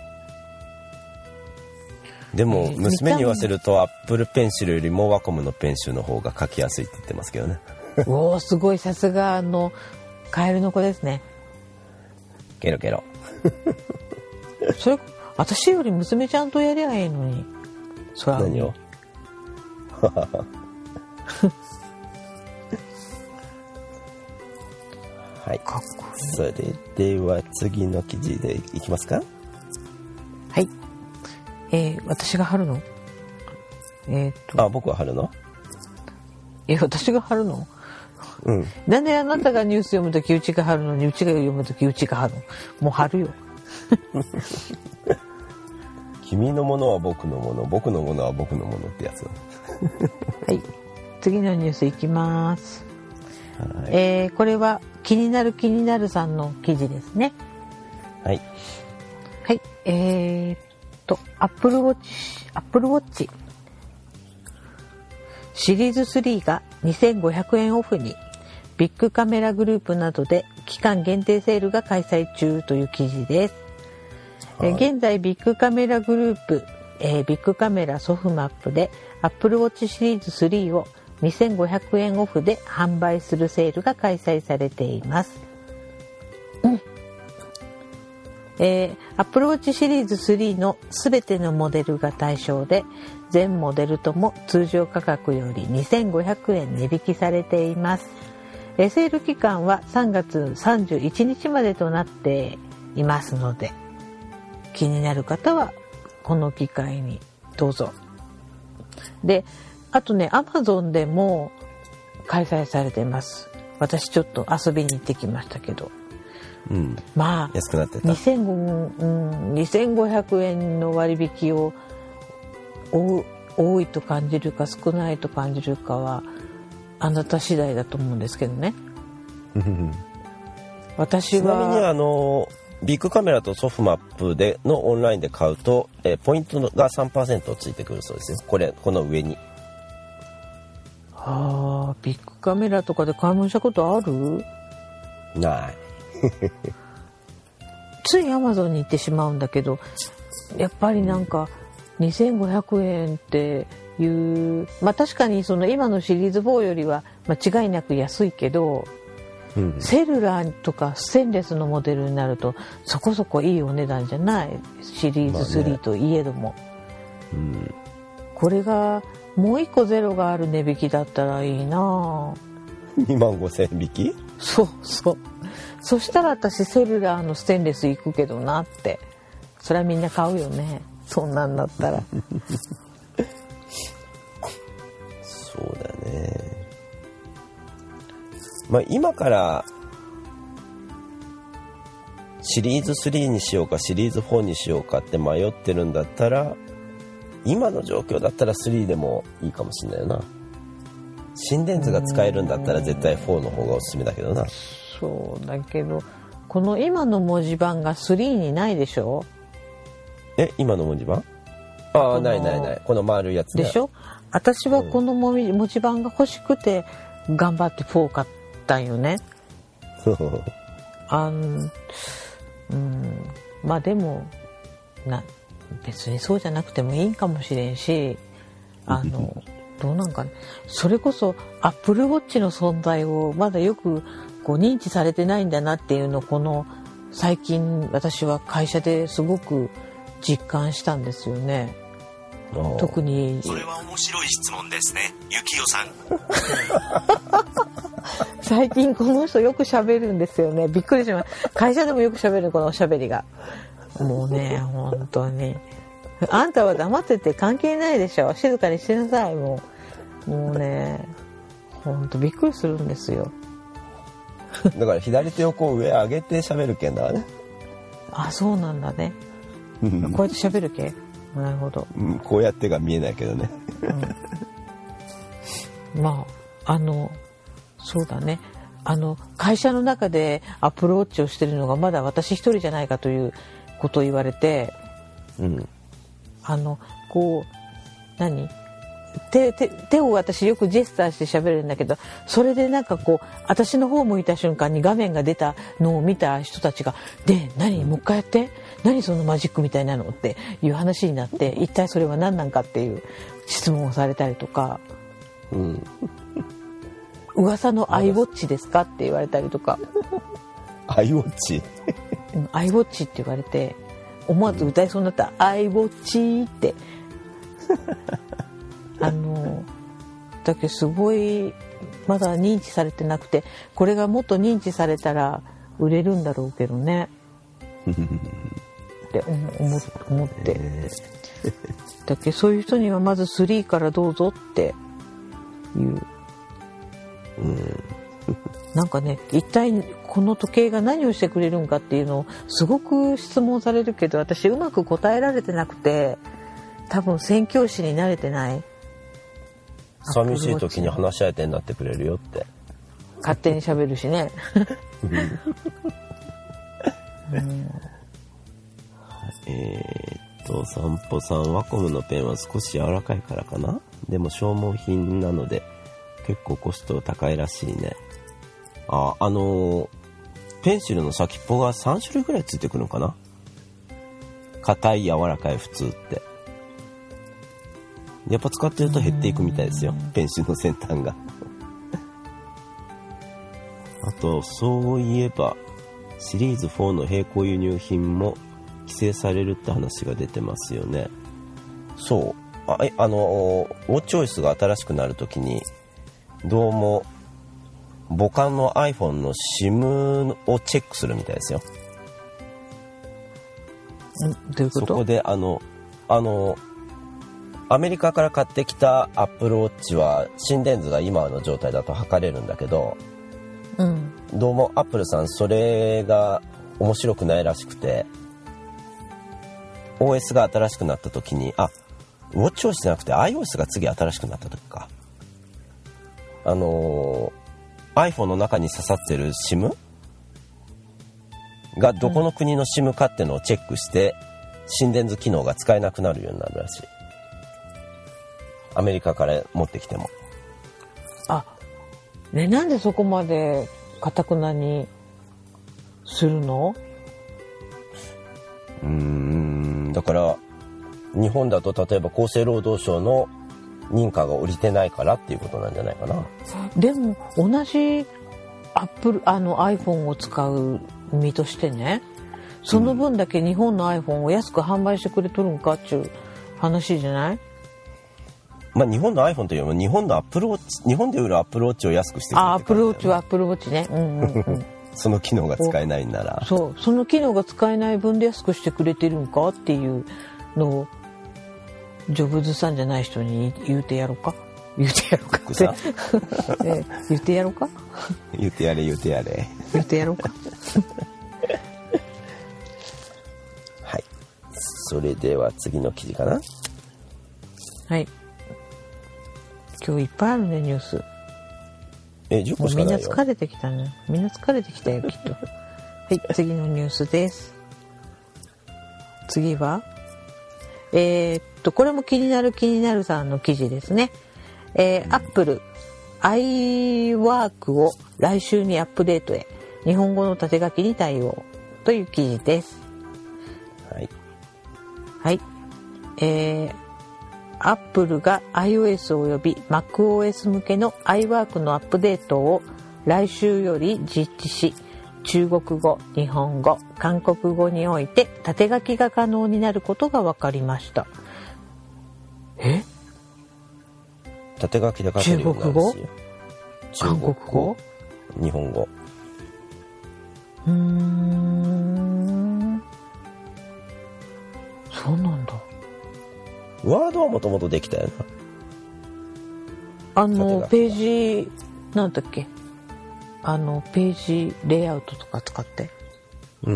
でも、えー、娘に言わせるとアップルペンシルよりもワコムのペンシルの方が書きやすいって言ってますけどね。 おー、すごい、さすがあのカエルの子ですね。 ケロケロ。 それ私より娘ちゃんとやりゃいいのに。そら何を。はい、かっこいい。それでは次の記事でいきますか。 はい、えー、私が貼るの？えー、っとあ、僕は貼るの？ え、私が貼るの？ うん。 なんであなたがニュース読むときうちが貼るのに、うちが読むときうちが貼るの？もう貼るよ。 君のものは僕のもの、僕のものは僕のものってやつ。 はい、次のニュースいきます。 はい、 えー、これは気になる気になるさんの記事ですね。 はい。 はい、えー、っと、Apple Watch、Apple Watch シリーズスリーがにせんごひゃくえんオフに、ビッグカメラグループなどで期間限定セールが開催中という記事です。はい、現在ビッグカメラグループ、えー、ビッグカメラソフマップで Apple Watch シリーズスリーをにせんごひゃくえんオフで販売するセールが開催されています。うんえー、Apple Watch シリーズスリーのすべてのモデルが対象で、全モデルとも通常価格よりにせんごひゃくえん値引きされています。えー、セール期間はさんがつさんじゅういちにちまでとなっていますので、気になる方はこの機会にどうぞ。で、あとね、Amazon でも開催されてます。私ちょっと遊びに行ってきましたけど、 うん、 まあ安くなってた。 にせんごひゃくえんの割引を多いと感じるか少ないと感じるかはあなた次第だと思うんですけどね。私はちなみにあのビッグカメラとソフマップでのオンラインで買うと、えー、ポイントが さんパーセント ついてくるそうですよ。これこの上に。 ああ、ビッグカメラとかで買い物したことある？ ないついアマゾンに行ってしまうんだけど、やっぱりなんかにせんごひゃくえんっていう、まあ確かにその今のシリーズフォーよりは間違いなく安いけど、うん、セルラーとかステンレスのモデルになるとそこそこいいお値段じゃない？シリーズスリーといえども、まあね、うん、これがもう一個ゼロがある値引きだったらいいな。 にまんごせんえん引き？ そうそう。そしたら私セルラーのステンレス行くけどなって。それはみんな買うよね、そんなんだったら。 そうだね。まあ今からシリーズスリーにしようかシリーズフォーにしようかって迷ってるんだったら、今の状況だったらスリーでもいいかもしれないよな。心電図が使えるんだったら絶対フォーの方がおすすめだけどな。 そうだけどこの今の文字盤がスリーにないでしょ。 え、今の文字盤？ああ、ないないない。この丸いやつでしょ。私はこの文字盤が欲しくて頑張ってフォー買ったんよね。あん、うん、まあでもな別にそうじゃなくてもいいんかもしれんし、あのどうなんかね。それこそアップルウォッチの存在をまだよくこう認知されてないんだなっていうのをこの最近私は会社ですごく実感したんですよね。特にそれは面白い質問ですね、ゆきよさん。 最近この人よく喋るんですよね。びっくりします。会社でもよく喋るこのおしゃべりが。もうね、本当にあんたは黙ってて関係ないでしょ。静かにしてなさい。もうもうね、本当びっくりするんですよ。 だから左手をこう上上げて喋るけんだね。 あ、そうなんだね。こうやって喋るけ。なるほど、 うん、こうやってが見えないけどね、 うん、まああのそうだね、あの会社の中でアプローチをしてるのがまだ私一人じゃないかということを言われて、うん、あのこう何手, 手, 手を私よくジェスチャーして喋るんだけど、それでなんかこう私の方向いた瞬間に画面が出たのを見た人たちがで何もう一回やって何そのマジックみたいなのっていう話になって、一体それは何なんかっていう質問をされたりとか、うん、噂のアイウォッチですかって言われたりとか。 アイウォッチアイウォッチって言われて思わず歌いそうになった、うん、アイウォッチってあのだけどすごいまだ認知されてなくて、これがもっと認知されたら売れるんだろうけどねって思, 思ってだけどそういう人にはまずスリーからどうぞっていう、うん、なんかね、一体この時計が何をしてくれるんかっていうのをすごく質問されるけど、私うまく答えられてなくて、多分宣教師に慣れてない。 寂しい時に話し相手になってくれるよって勝手に喋るしね、 うん、えーっと散歩さん、ワコムのペンは少し柔らかいからかな。でも消耗品なので結構コスト高いらしいね。あ、あのー、ペンシルの先っぽがさん種類ぐらいついてくるのかな。硬い、柔らかい、普通ってやっぱ使ってると減っていくみたいですよ、ペンシルの先端があとそういえばシリーズフォーの並行輸入品も規制されるって話が出てますよね。そう、あ, あのウォッチオイスが新しくなるときにどうも母艦の iPhone の SIM をチェックするみたいですよ。 んどういうこと？ そこであのあのアメリカから買ってきた Apple Watch は心電図が今の状態だと測れるんだけど、うん、どうも Apple さんそれが面白くないらしくて、 オーエス が新しくなった時に、あ、ウォッチ オーエス じゃなくて iOS が次新しくなった時か、あのー、iPhone の中に刺さってる SIM がどこの国の シム かってのをチェックして心電図機能が使えなくなるようになるらしい。アメリカから持ってきても。 あ、ね、なんでそこまで堅くなにするの？ うーん、だから日本だと例えば厚生労働省の認可が下りてないからっていうことなんじゃないかな。 でも同じアップルあの iPhone を使う身としてね、その分だけ日本の iPhone を安く販売してくれとるんかっていう話じゃない？ まあ日本の iPhone というよりも日本のアップルウォッチ、日本で売るアップルウォッチを安くしてくれあ、アップルウォッチはアはップルウォッチね。うんうんうん。 その機能が使えないんなら。 そう、その機能が使えない分で安くしてくれてるんかっていうのをジョブズさんじゃない人に言うてやろうか。言うてやろうかって。え言ってやろうか。 言ってやれ言ってやれ。 言ってやろうか。 はい。それでは次の記事かな。 はい。今日いっぱいあるねニュース。 え、じゅっこしかないよ。 みんな疲れてきたね。みんな疲れてきたよきっと。はい、次のニュースです。次は、えー、っとこれも気になる気になるさんの記事ですね。えー、アップル iWork を来週にアップデートへ、日本語の縦書きに対応という記事です。 はい。 はい。えー、アップルが iOS および MacOS 向けの iWork のアップデートを来週より実施し、中国語、日本語、韓国語において縦書きが可能になることが分かりました。え？ 縦書きで書けるようになるんですよ。 中国語？韓国語？ 日本語。 うーん。そうなんだ。 ワードはもともとできたよな。あのペーージなんだっけ？あのページレイアウトとか使って。 うん。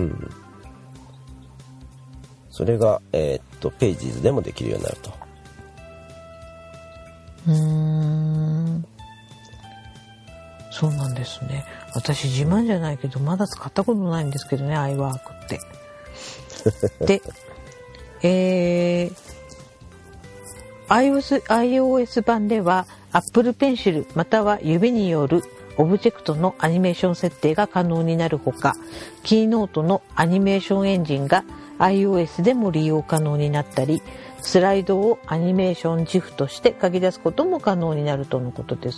それがえー、っとページズでもできるようになると。 うーん。そうなんですね。私自慢じゃないけどまだ使ったことないんですけどね、iWork って。で、えー、iOS, iOS 版では Apple Pencil または指によるオブジェクトのアニメーション設定が可能になるほか、キーノートのアニメーションエンジンが iOS でも利用可能になったり、スライドをアニメーション ジフ として書き出すことも可能になるとのことです。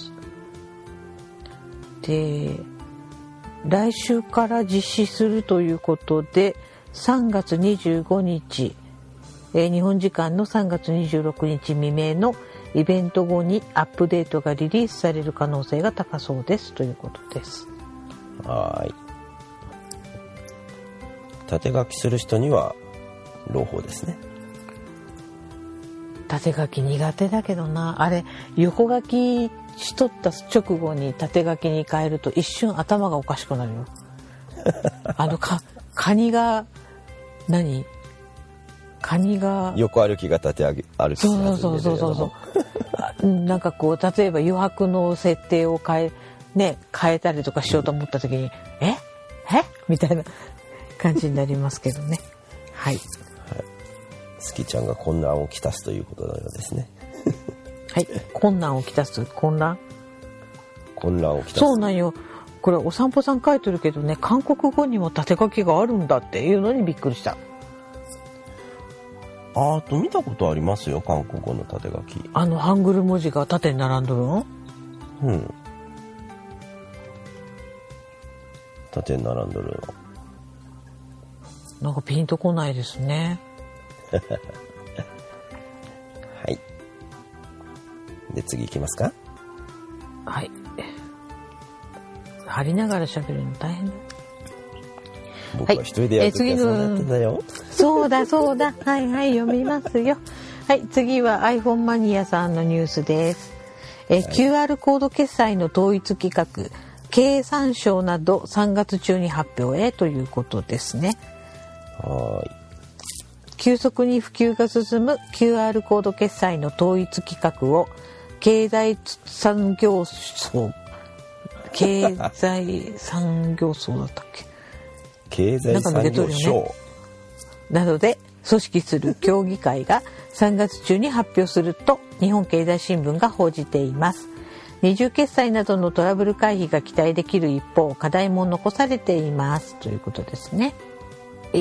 で、来週から実施するということで、さんがつにじゅうごにち、えー、日本時間のさんがつにじゅうろくにち未明のイベント後にアップデートがリリースされる可能性が高そうですということです。 はい。縦書きする人には朗報ですね。 縦書き苦手だけどな、あれ横書きしとった直後に縦書きに変えると一瞬頭がおかしくなるよ。あのかカニが何カニが横歩きが縦歩きする。 そうそうそうそうそうなんかこう例えば余白の設定を変えね変えたりとかしようと思った時に、うん、ええみたいな感じになりますけどね。はい。はい。 スキちゃんが混乱をきたすということのようですね。 はい。困難をきたす混乱。 混乱をきたす。 そうなんよ。これお散歩さん書いてるけどね、韓国語にも縦書きがあるんだっていうのにびっくりした。 あと見たことありますよ、韓国語の縦書き。 あのハングル文字が縦に並んどるの？ うん。縦に並んどるの。 なんかピンとこないですね。 はい。で次行きますか。 はい。張りながら喋るの大変だ。 僕は一人でやるときはそうなってんだよ。はい、 そうだそうだ。はいはい読みますよ。はい、次は iPhone マニアさんのニュースです。え、はい、キューアール コード決済の統一規格、経産省などさんがつ中に発表へということですね。 はい。 急速に普及が進む キューアール コード決済の統一規格を経済産業省経済産業省だったっけ経済産業省などで組織する協議会がさんがつ中に発表すると日本経済新聞が報じています。二重決済などのトラブル回避が期待できる一方、課題も残されていますということですね。うん、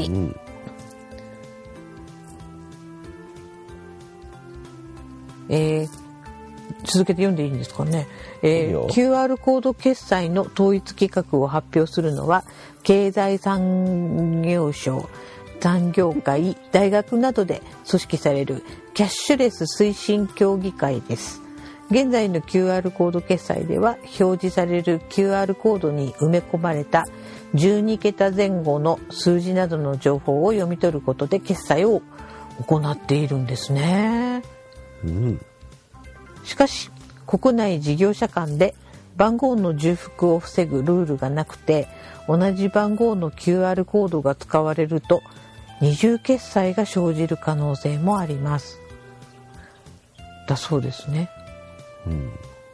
えー、続けて読んでいいんですかね。えー、キューアール コード決済の統一規格を発表するのは経済産業省、産業界、大学などで組織されるキャッシュレス推進協議会です。現在の キューアール コード決済では表示される キューアール コードに埋め込まれたじゅうにけたぜん後の数字などの情報を読み取ることで決済を行っているんですね。うん、しかし国内事業者間で番号の重複を防ぐルールがなくて、同じ番号の キューアール コードが使われると二重決済が生じる可能性もありますだそうですね。うん、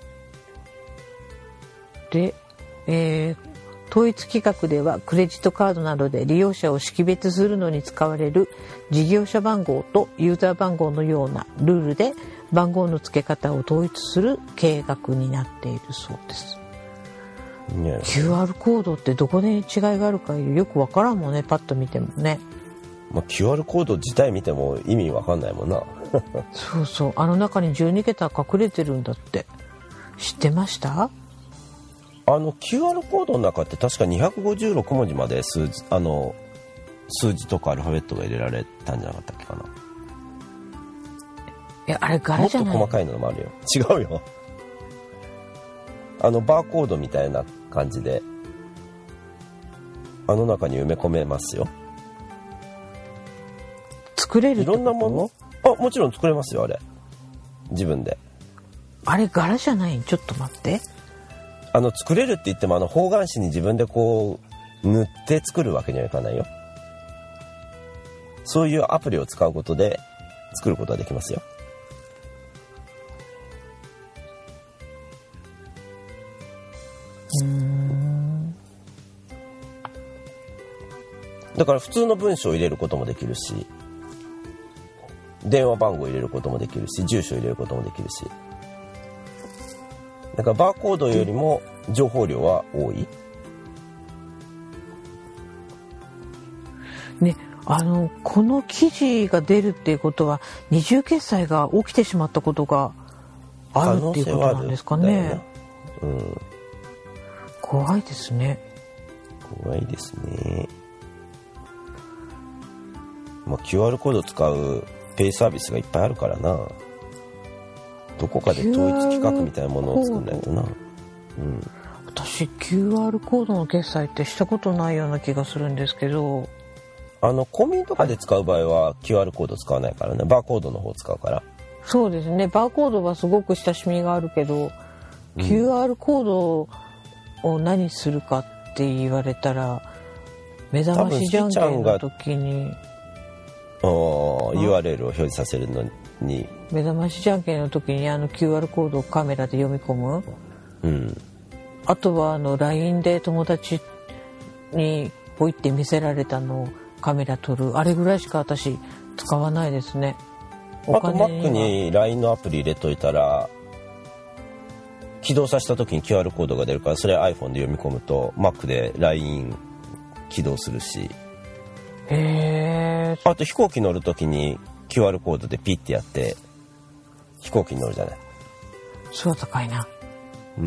で、えー、統一規格ではクレジットカードなどで利用者を識別するのに使われる事業者番号とユーザー番号のようなルールで番号の付け方を統一する計画になっているそうです。ね、キューアール コードってどこで違いがあるかよくわからんもんね、パッと見てもね。 まあ、キューアール コード自体見ても意味わかんないもんな。 そうそう、あの中にじゅうにけた隠れてるんだって。知ってました？ あの キューアール コードの中って確かにひゃくごじゅうろくもじまで数字、あの数字とかアルファベットが入れられたんじゃなかったっけかな。 え、あれ柄じゃない？ もっと細かいのもあるよ。違うよ。あのバーコードみたいな感じであの中に埋め込めますよ。 作れるってこと？ いろんなもの、あ、もちろん作れますよ、あれ自分で。 あれ柄じゃない？ちょっと待って、 あの作れるって言ってもあの方眼紙に自分でこう塗って作るわけにはいかないよ。そういうアプリを使うことで作ることができますよ。 うーん、 だから普通の文章を入れることもできるし、電話番号を入れることもできるし、住所を入れることもできるし、だからバーコードよりも情報量は多いね。あのこの記事が出るっていうことは二重決済が起きてしまったことがあるっていうことなんですかね。うん、怖いですね。 怖いですね。まあ、キューアール コード使うペイサービスがいっぱいあるからな。どこかで統一規格みたいなものを作んないとな。うん、 私 キューアール コードの決済ってしたことないような気がするんですけど、 あのコンビニとかで使う場合は キューアール コード使わないからね。バーコードの方使うから。 そうですね。バーコードはすごく親しみがあるけど、うん、キューアール コードを何するかって言われたら、目覚ましじゃんけんの時にユーアールエル を表示させるのに、 目覚ましじゃんけんの時にあの キューアール コードをカメラで読み込む、うん、あとはあの ライン で友達にポイって見せられたのをカメラ撮る、あれぐらいしか私使わないですね。 あと Mac に ライン のアプリ入れといたら起動させた時に キューアール コードが出るから、それ iPhone で読み込むと Mac で ライン 起動するし、 へー。 あと飛行機乗る時に キューアール コードでピッてやって飛行機に乗るじゃない。 そう高いな。うん。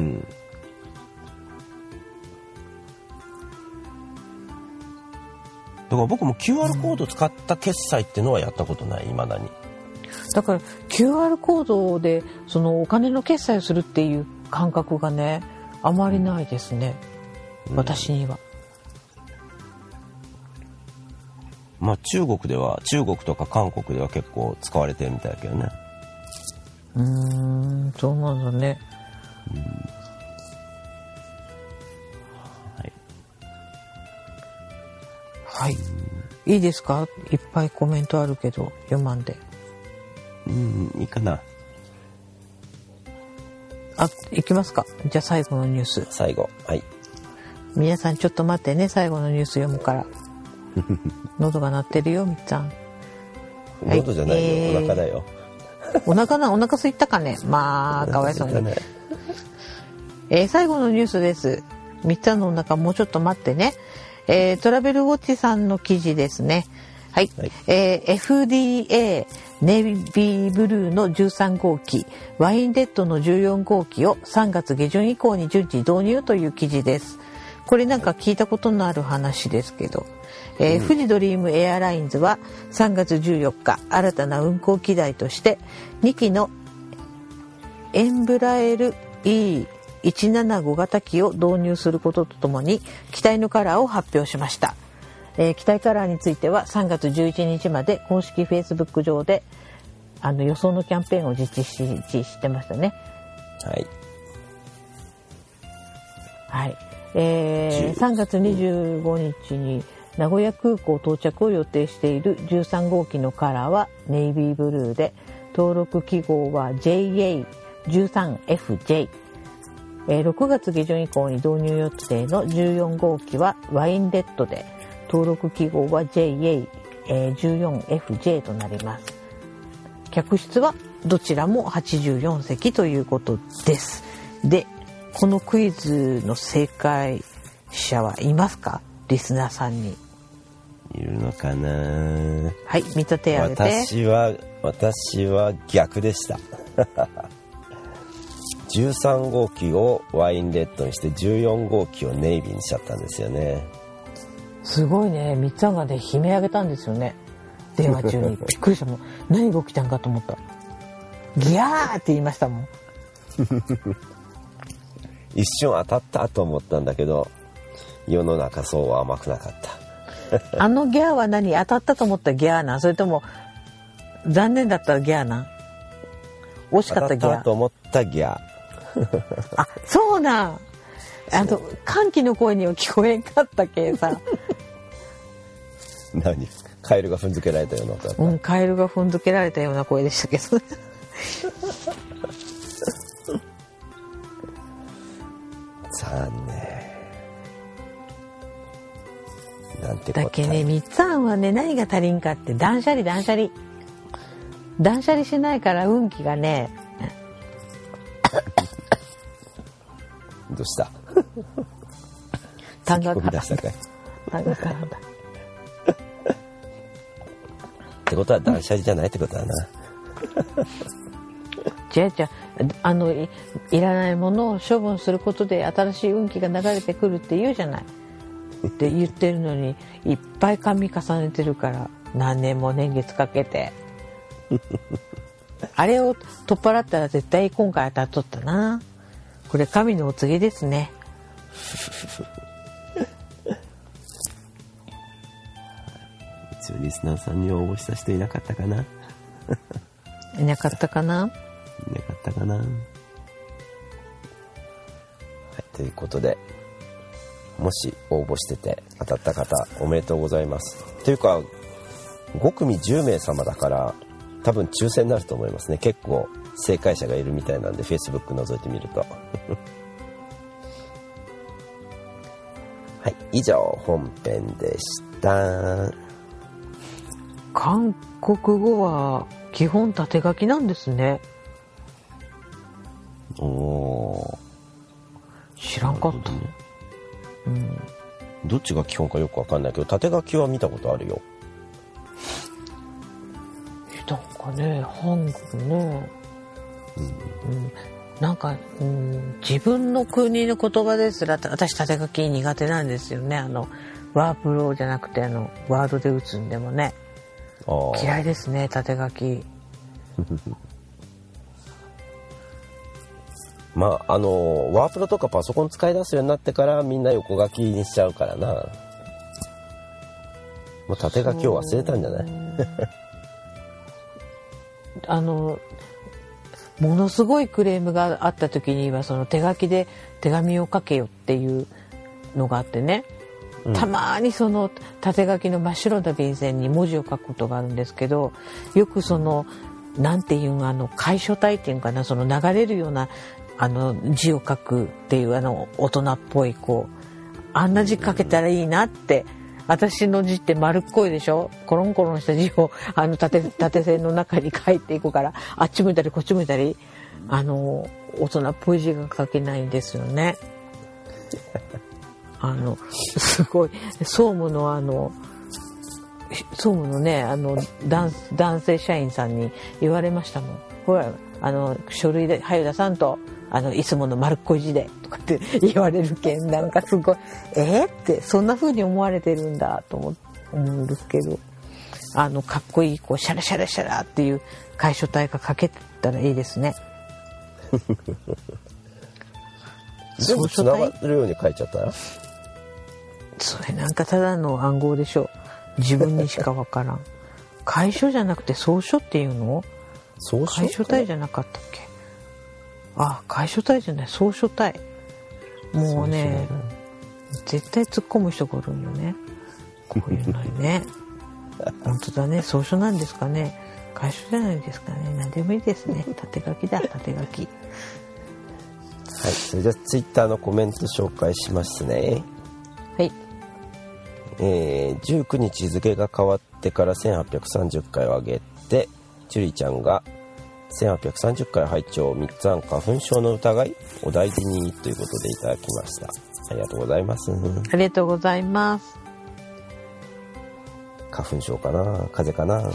だから僕も キューアール コード使った決済っていうのはやったことない、未だに。 だから キューアール コードでそのお金の決済をするっていう感覚がね、あまりないですね、うん、私には。 まあ中国では、中国とか韓国では結構使われてるみたいだけどね。 うーん、そうなんだね。うん、 はい。 はい。いいですか？いっぱいコメントあるけど読まんで。 うん、いいかな。 あ、いきますか。じゃあ最後のニュース。 最後、はい。 皆さんちょっと待ってね、最後のニュース読むから喉が鳴ってるよみっちゃん。 喉じゃないよ、えー、お腹だよ。 お腹なお腹空いたかね。まあかわいそうに、えー、最後のニュースです。みっちゃんのお腹もうちょっと待ってね。えー、トラベルウォッチさんの記事ですね。はい、はい、えー、エフディーエー ネイビーブルーのじゅうさん号機、ワインレッドのじゅうよん号機をさんがつ下旬以降に順次導入という記事です。これなんか聞いたことのある話ですけど、えーうん、富士ドリームエアラインズはさんがつじゅうよっか新たな運航機台としてにきのエンブラエル イーいちななご 型機を導入することとともに機体のカラーを発表しました。えー、機体カラーについてはさんがつじゅういちにちまで公式 Facebook 上であの予想のキャンペーンを実施ししてましたね。 はい、 はいえー、さんがつにじゅうごにちに名古屋空港到着を予定しているじゅうさん号機のカラーはネイビーブルーで、登録記号は ジェイエーじゅうさんエフジェイ、えー、ろくがつ下旬以降に導入予定のじゅうよん号機はワインレッドで、登録記号は ジェイエーじゅうよんエフジェイ となります。客室はどちらもはちじゅうよんせきということです。で、このクイズの正解者はいますか？リスナーさんにいるのかな。 はい、見た手挙げて。 私は私は逆でしたじゅうさん号機をワインレッドにしてじゅうよん号機をネイビーにしちゃったんですよね。 すごいね。みっちゃんがね悲鳴上げたんですよね、電話中に。びっくりしたもん。何が起きたんかと思った。ギャーって言いましたもん一瞬当たったと思ったんだけど、世の中そうは甘くなかったあのギャーは何？当たったと思ったギャーなん？それとも残念だったギャーなん？惜しかったギャー。当たったと思ったギャーあ、そうなん。あの歓喜の声には聞こえんかったけさ何？カエルが踏んづけられたような音だった。 うん、カエルが踏んづけられたような声でしたけど残念。なんてだけね、みっつぁんはね、何が足りんかって断捨離断捨離断捨離しないから運気がねどうした痰が絡んだ。 痰が絡んだってことは断捨離じゃないってことだなじゃあじゃあ、あの い, いらないものを処分することで新しい運気が流れてくるって言うじゃないって言ってるのに、いっぱい紙重ねてるから、何年も年月かけてあれを取っ払ったら絶対今回当たっとったな。これ神のお告げですね一応リスナーさんに応募した人いなかったかな。 いなかったかな。 いなかったかな。はい、ということで、もし応募してて当たった方おめでとうございます。というかごくみじゅうめい様だから多分抽選になると思いますね。結構正解者がいるみたいなんで Facebook 覗いてみるとはい、以上本編でした。 韓国語は基本縦書きなんですね。 おー、 知らんかった、ね、 うん、どっちが基本かよくわかんないけど縦書きは見たことあるよ。 なんかね、ハングルね、うんうん、なんか、うん、自分の国の言葉ですら私縦書き苦手なんですよね。あのワープロじゃなくてあのワードで打つんでもね、嫌いですね縦書きまああのワープロとかパソコン使い出すようになってからみんな横書きにしちゃうからな。もう縦書きを忘れたんじゃないあのものすごいクレームがあった時にはその手書きで手紙を書けよっていうのがあってね、うん、たまにその縦書きの真っ白な便箋に文字を書くことがあるんですけど、よくそのなんていうの、あの楷書体っていうかな、その流れるようなあの字を書くっていうあの大人っぽいこうあんな字書けたらいいなって。私の字って丸っこいでしょ。コロンコロンした字をあの縦縦線の中に書いていくから、あっち向いたりこっち向いたり、あの大人っぽい字が書けないんですよね。あのすごい総務のあの総務のねあの 男, 男性社員さんに言われましたもん。ほらあの書類で早田さんとあのいつもの丸っこい字でとかって言われるけん、なんかすごいえー、ってそんな風に思われてるんだと思うんですけど、あのかっこいいこうシャラシャラシャラっていう楷書体が書けたらいいですね。 全部つながるように書いちゃったら、 それなんかただの暗号でしょ。自分にしかわからん。楷書じゃなくて草書っていうの？ 草書？ 楷書体じゃなかったっけ？あ、楷書体じゃない、草書体。もうね、絶対突っ込む人がおるんよね。こういうのにね。本当だね、草書なんですかね。楷書じゃないですかね。何でもいいですね。縦書きだ、縦書き。 はい、それじゃあツイッターのコメント紹介しますね。 はい。 えー、じゅうくにち付が変わってからせんはっぴゃくさんじゅっかいを上げて、チュリちゃんがせんはっぴゃくさんじゅっかい拝聴、みっつあん花粉症の疑いお大事にということでいただきました。ありがとうございます。 ありがとうございます。 花粉症かな、風邪かな。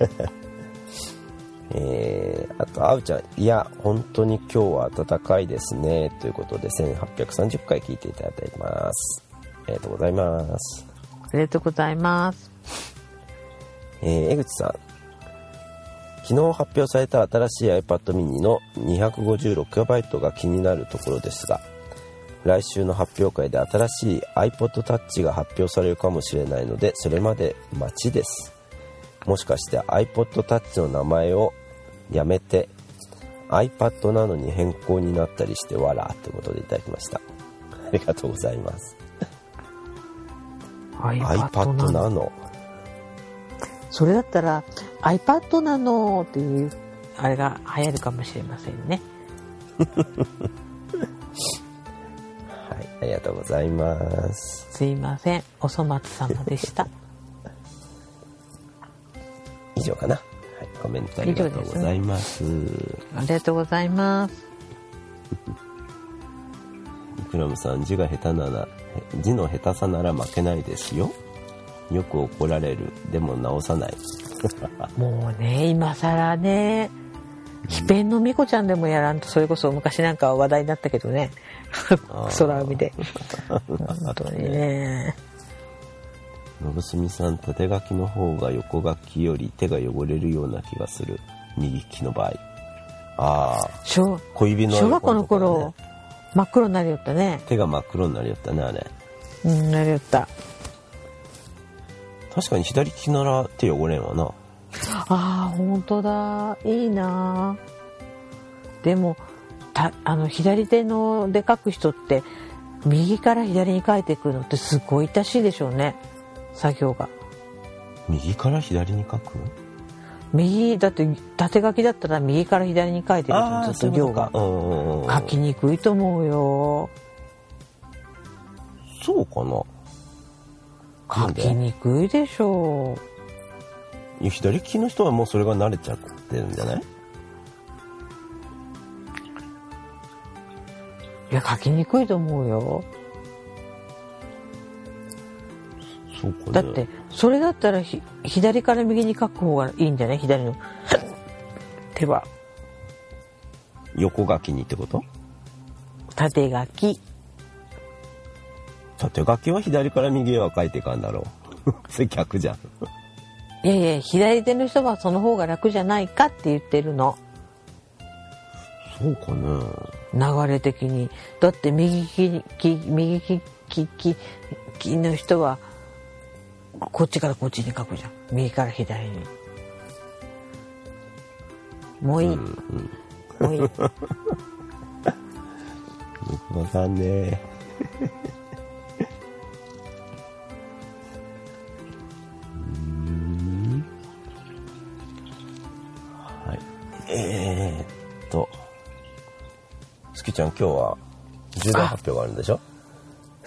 えー、あとあうちゃん、いや本当に今日は暖かいですねということでせんはっぴゃくさんじゅっかい聞いていただいてます。ありがとうございます。 ありがとうございます。 えー、江口さん、昨日発表された新しい iPad mini の にひゃくごじゅうろくキロバイト が気になるところですが、来週の発表会で新しい iPod Touch が発表されるかもしれないので、それまで待ちです。もしかして iPod Touch の名前をやめて iPad なのに変更になったりしてわらということでいただきました。ありがとうございます。 iPad なの、 それだったら iPad なのっていうあれが流行るかもしれませんね。 はい、ありがとうございます。 すいません、おそ松様でした。 以上かな。はい、コメントありがとうございます。 ありがとうございます。 クラムさん、字が下手なら字の下手さなら負けないですよ。よく怒られる。でも直さない。 もうね、今更ね、ひぺんのみこちゃんでもやらんと、それこそ昔なんか話題になったけどね。空海で。本当にね。 のぶすみさん、縦書きの方が横書きより手が汚れるような気がする。右利きの場合。ああ。 小小指の、 ね、小学校の頃、真っ黒になりよったね。 手が真っ黒になりよったね、あれ。 うん、なりよった。 確かに左利きなら手汚れんわな。 ああ、本当だ。いいな。でもたあの左手ので書く人って右から左に書いてくるのってすごい痛しいでしょうね、作業が。 右から左に書く？ 右だって縦書きだったら右から左に書いてるとずっと量が書きにくいと思うよ。 そうかな。 書きにくいでしょう。 いや、左利きの人はもうそれが慣れちゃってるんじゃない？ いや、書きにくいと思うよ。 そうかね。 だってそれだったらひ左から右に書く方がいいんじゃない？左の手は。 横書きにってこと？ 縦書き。 縦書きは左から右へは書いていかんだろう。それ逆じゃん。 いやいや、左手の人はその方が楽じゃないかって言ってるの。 そうかね。 流れ的に。だって右利き右利きの人はこっちからこっちに書くじゃん。右から左に。もういい。うんうん、もういい。よくわかんねえ。えーっと、すきちゃん今日は重大発表があるんでしょ？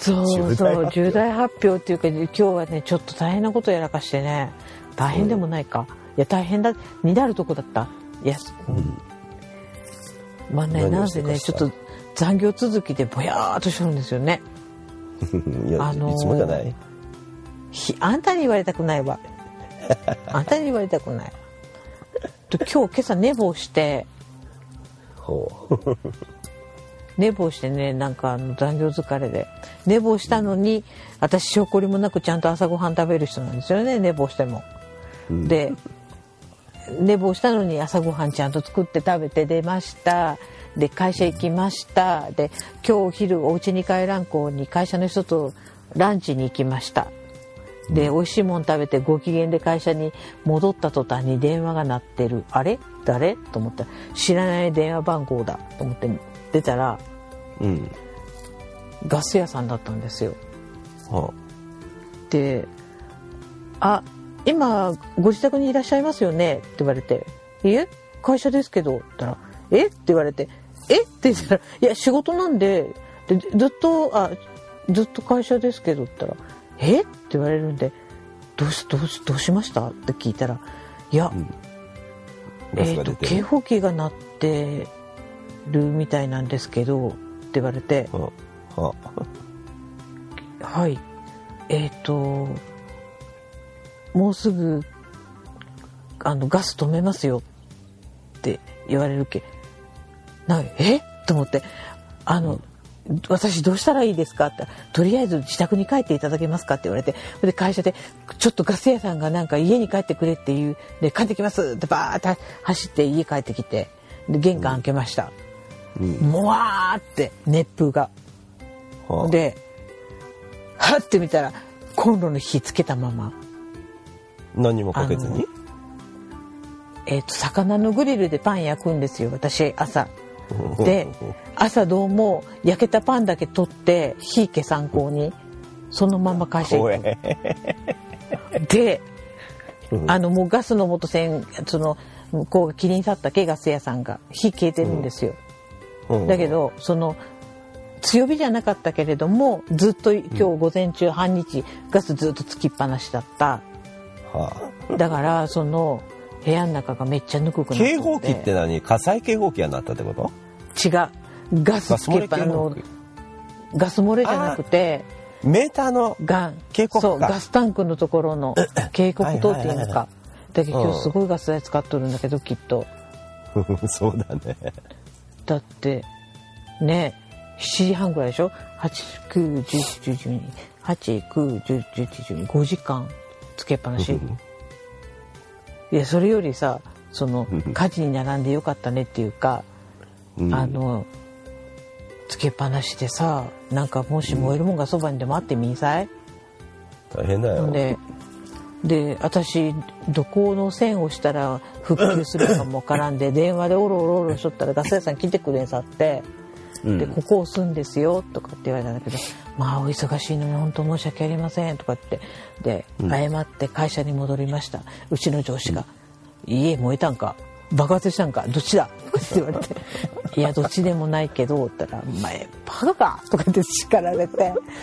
そうそう重重大大発表っていうか今日はねちょっと大変なことやらかしてね大変でもないか、うん、いや大変だになるとこだったいや、うん、まあねなんでねちょっと残業続きでぼやーっとしてるんですよねいや、あのー、いつもじゃないあんたに言われたくないわあんたに言われたくないと今日今朝寝坊してほう寝坊してねなんかあの残業疲れで寝坊したのに、うん、私しょっこりもなくちゃんと朝ごはん食べる人なんですよね寝坊しても、うん、で寝坊したのに朝ごはんちゃんと作って食べて出ましたで会社行きましたで今日お昼お家に帰らんこに会社の人とランチに行きましたで、うん、美味しいもん食べてご機嫌で会社に戻った途端に電話が鳴ってるあれ誰と思ったら知らない電話番号だと思って出たら、うん、ガス屋さんだったんですよ、はあ、であ今ご自宅にいらっしゃいますよねって言われていえ会社ですけどって言ったらえって言われてえって言ったらいや仕事なんで、でずっとあずっと会社ですけどって言ったらえって言われるんでどうしどうしどうしましたって聞いたらいや、うん、えーと警報器が鳴ってるみたいなんですけどって言われて、はあはあ、はいえっ、ー、ともうすぐあのガス止めますよって言われるけなえと思ってあの、うん、私どうしたらいいですかってとりあえず自宅に帰っていただけますかって言われてで会社でちょっとガス屋さんがなんか家に帰ってくれっていうで帰ってきますってバーって走って家帰ってきてで玄関開けました、うん、もわーって熱風が、はあ、ではって見たらコンロの火つけたまま何もかけずにえーと魚のグリルでパン焼くんですよ私朝で朝どうも焼けたパンだけ取って火消さんこうにそのまま会社行くであのもうガスの元栓その向こうが切りに立ったけガス屋さんが火消えてるんですよ、うん、だけどその強火じゃなかったけれどもずっと今日午前中半日ガスずっとつきっぱなしだった、はあ、だからその部屋の中がめっちゃぬくくなって警報器って何火災警報器が鳴ったってこと？ 違うガスつけっぱなのガス漏れじゃなくてメーターの警告かそうガスタンクのところの警告灯っていうのかだけど今日すごいガス代使っとるんだけどきっとそうだねだってねしちじはんぐらいでしょはち、きゅう、じゅういち、じゅうに、じゅうに、はち、きゅう、じゅう、じゅういち、じゅうに、ごじかんつけっぱなしいやそれよりさその火事に並んでよかったねっていうか、うん、あのつけっぱなしでさなんかもし燃えるもんがそばにでもあってみんさい、 うん、大変だよでで私どこの線をしたら復旧するかもわからんで電話でおろおろおろしとったらガス屋さん来てくれんさってでここ押すんですよとかって言われたんだけど、まあお忙しいのに本当申し訳ありませんとかってで謝って会社に戻りました。うちの上司が、うん、家燃えたんか爆発したんかどっちだとかって言われていやどっちでもないけどって言ったら前バカかとかって叱られて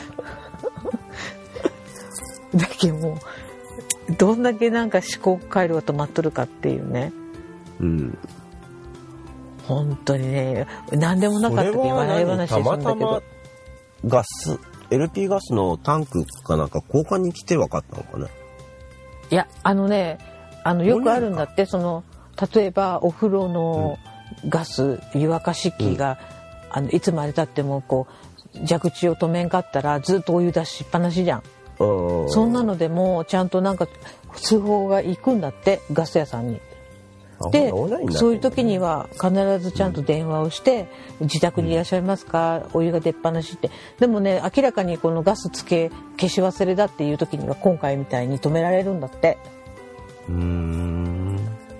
だけどもうどんだけなんか思考回路が止まっとるかっていうね、うん本当にね何でもなかったけど笑い話するんだけどたまたまガス エルピー ガスのタンクかなんか交換に来て分かったのかな。 いやあのねあのよくあるんだってその例えばお風呂のガス、うん、湯沸かし器が、うん、あのいつまでたってもこう蛇口を止めんかったらずっとお湯出しっぱなしじゃん。そんなのでもちゃんとなんか通報が行くんだってガス屋さんに。でそういう時には必ずちゃんと電話をして、うん、自宅にいらっしゃいますか、うん、お湯が出っ放しってでもね明らかにこのガスつけ消し忘れだっていう時には今回みたいに止められるんだって。 うーん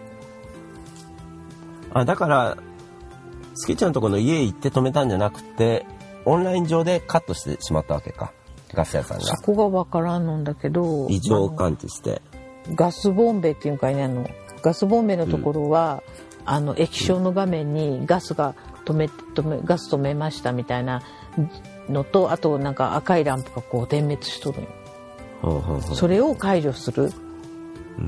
あだからスケちゃんのところの家行って止めたんじゃなくてオンライン上でカットしてしまったわけかガス屋さんが。 そこがわからんのんだけど異常を感知してガスボンベっていうかねあのガスボンベのところは、うん、あの液晶の画面にガスが止め止めガス止めましたみたいなのと、あとなんか赤いランプがこう点滅しとるんよ。 はあはあはあ、 それを解除する、 うん、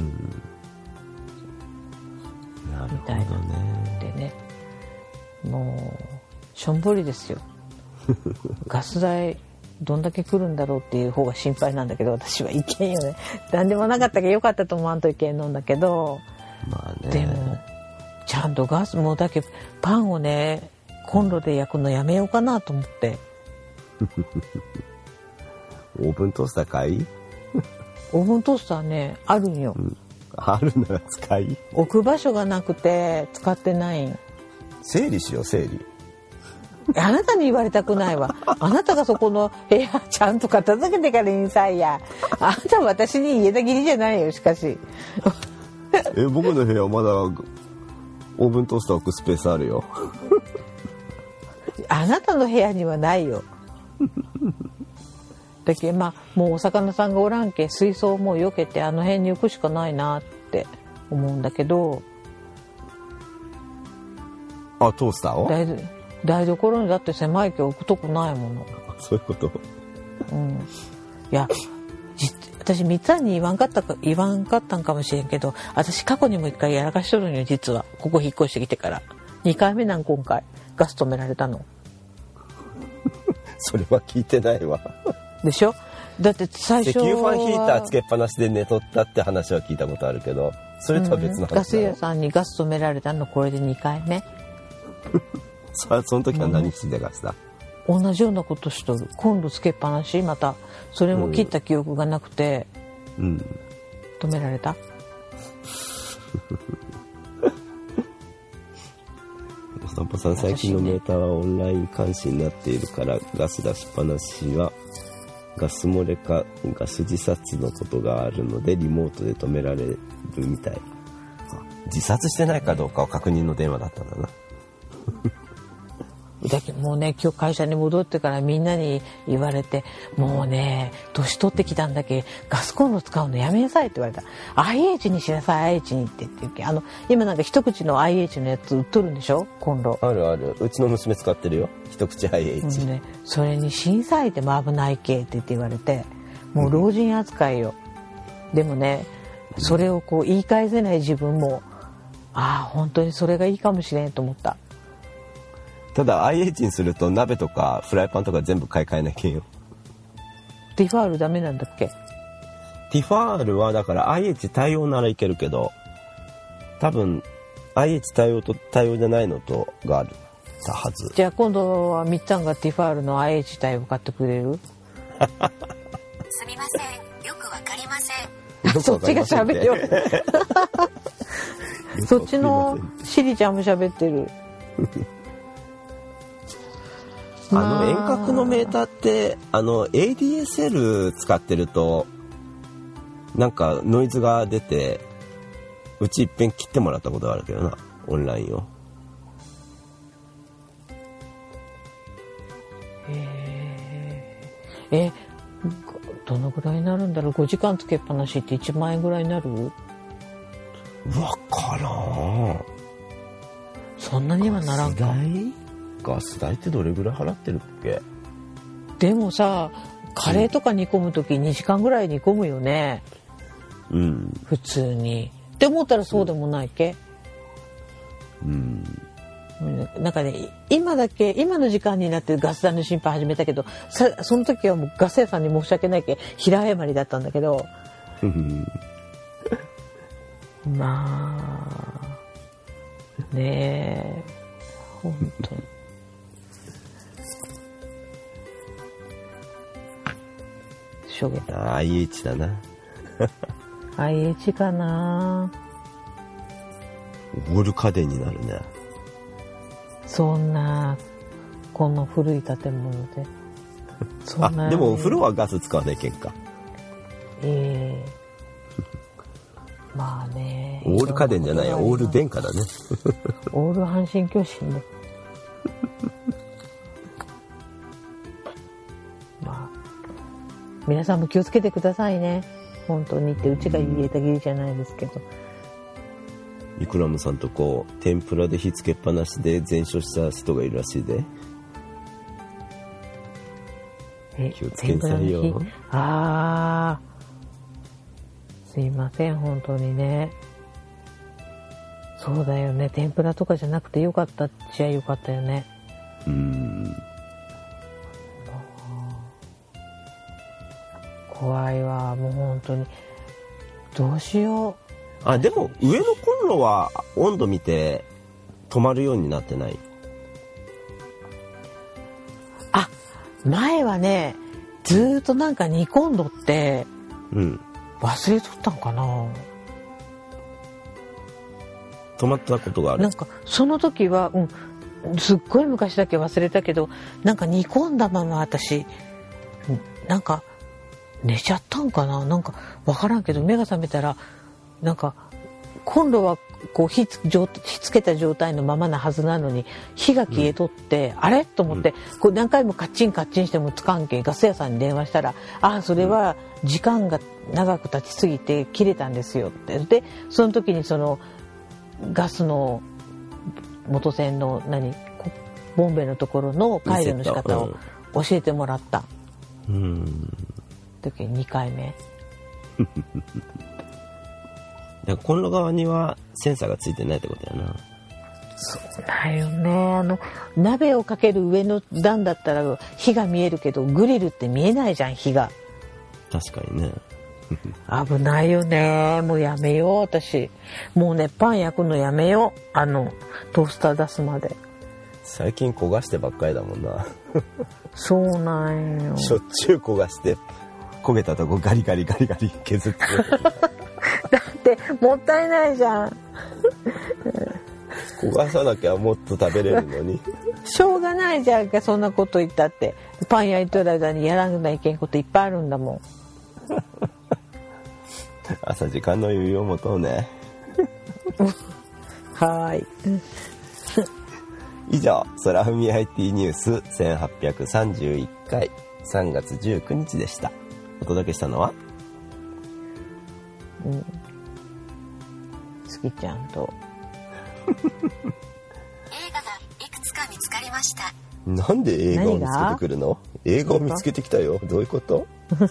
なるほどみたいなね。 でね、もうしょんぼりですよ。ガス代どんだけ来るんだろうっていう方が心配なんだけど、私はいけんよね。何でもなかったけどよかったと思わんといけんのんだけど、 まあね、 でもちゃんとガスもだけパンをねコンロで焼くのやめようかなと思って。 オーブントースターかい？ オーブントースターねあるんよ、うん、 あるなら使い。 置く場所がなくて使ってないん。 整理しよう整理。 あなたに言われたくないわ。あなたがそこの部屋ちゃんと片付けてからにさいや。あなたは私に言えたきりじゃないよ。しかしえ、僕の部屋まだオーブントースター置くスペースあるよ。 あなたの部屋にはないよ。だけどまあもうお魚さんがおらんけ水槽をもう避けてあの辺に置くしかないなって思うんだけど。 あ、トースターを台台所にだって狭いけど置くとこないもの。 そういうこと。 うん。いや私三つさんに言わんかったか言わんかったんかもしれんけど、私過去にも一回やらかしとるんよ実は。ここ引っ越してきてからにかいめなん今回ガス止められたの。 それは聞いてないわ。 でしょ。だって最初石油ファンヒーターつけっぱなしで寝とったって話は聞いたことあるけど、それとは別の話だ、うん、 ガス屋さんにガス止められたのこれでにかいめ。 そ, その時は何してガスだ、 うん、同じようなことしとる。コンロつけっぱなし、またそれも切った記憶がなくて、うん、止められた。 お散歩さん、最近のメーターはオンライン監視になっているから、ガス出しっぱなしはガス漏れかガス自殺のことがあるのでリモートで止められるみたい。自殺してないかどうかを確認の電話だったんだな。 だけどもうね、今日会社に戻ってからみんなに言われて、もうね年取ってきたんだけガスコンロ使うのやめなさいって言われた。 アイエイチ にしなさい アイエイチ にって言って、あの今なんか一口の アイエイチ のやつ売っとるんでしょコンロ。 あるある、うちの娘使ってるよ一口 アイエイチ、 うんね、それに震災でも危ないけって言って言われて、もう老人扱いよ、うん、でもねそれをこう言い返せない自分も、ああ本当にそれがいいかもしれんと思った。 ただ アイエイチ にすると鍋とかフライパンとか全部買い替えなきゃよ。 ティファールダメなんだっけ？ ティファールはだから アイエイチ 対応ならいけるけど、多分 アイエイチ 対応と対応じゃないのとがあるはず。 じゃあ今度はみっちゃんがティファールの アイエイチ 対応買ってくれる？ すみません、よくわかりません。 そっちが喋るよ。そっちのシリちゃんも喋ってる。 あの遠隔のメーターってあの エーディーエスエル 使ってるとなんかノイズが出て、うちいっぺん切ってもらったことがあるけどな、オンラインを。 へえ。え、どのぐらいになるんだろう。ごじかんつけっぱなしっていちまんえんぐらいになる？ わからん。 そんなにはならんか。 ガス代ってどれぐらい払ってるっけ？ でもさ、カレーとか煮込むときにじかんぐらい煮込むよね。 うん。 普通に。って思ったらそうでもないけ。 うん。 なんかね、今だけ今の時間になってガス代の心配始めたけど、さその時はもうガス屋さんに申し訳ないけ平謝りだったんだけど。まあねえ、本当に。しょげた。 アイエイチ だな。 アイエイチ かな。 オール家電になるね。 そんなこの古い建物で。そんなあ、でもお風呂はガス使わないけんか。 ええー、まあね。 オール家電じゃないよ、オール電化だね。 オール阪神・巨神ね。まあ皆さんも気をつけてくださいね。本当にってうちが言えたぎりじゃないですけど。 イクラムさんとこ天ぷらで火つけっぱなしで全焼した人がいるらしいで。 え気をつけなさいよ。 天ぷらの火あーすいません本当にね。そうだよね、天ぷらとかじゃなくてよかったっちゃよかったよね。 うーん、 怖いわもう本当に。どうしよう。 あ、でも上のコンロは温度見て止まるようになってない？ あ、前はねずーっとなんか煮込んどってうん忘れとったんかな。 止まったことがある。 なんかその時は、うん、すっごい昔だけ忘れたけど、なんか煮込んだまま私なんか寝ちゃったんかな、なんかわからんけど目が覚めたらなんかコンロはこう火つ、火つけた状態のままなはずなのに火が消えとって、うん、あれと思って、うん、こう何回もカッチンカッチンしてもつかんけガス屋さんに電話したら、あそれは時間が長く経ちすぎて切れたんですよって。でその時にそのガスの元栓の何ボンベのところの解除の仕方を教えてもらった、うん、時ににかいめだコンロ側にはセンサーがついてないってことやな。 そうだよね。あの鍋をかける上の段だったら火が見えるけどグリルって見えないじゃん火が。 確かにね危ないよね。もうやめよう私。もうねパン焼くのやめよう。あのトースター出すまで。 最近焦がしてばっかりだもんなそうなんよ。 しょっちゅう焦がして焦げたとこガリガリガリガリ削ってだってもったいないじゃん焦がさなきゃもっと食べれるのにしょうがないじゃんかそんなこと言ったって。パン焼いてる間にやらなきゃいけんこといっぱいあるんだもん朝時間の余裕を持とうねはーい以上空踏み アイティー ニュースせんはっぴゃくさんじゅういっかいさんがつじゅうくにちでした。お届けしたのは、 うん、すきちゃんと映画がいくつか見つかりました。 なんで映画を見つけてくるの？映画を見つけてきたよ。どういうこと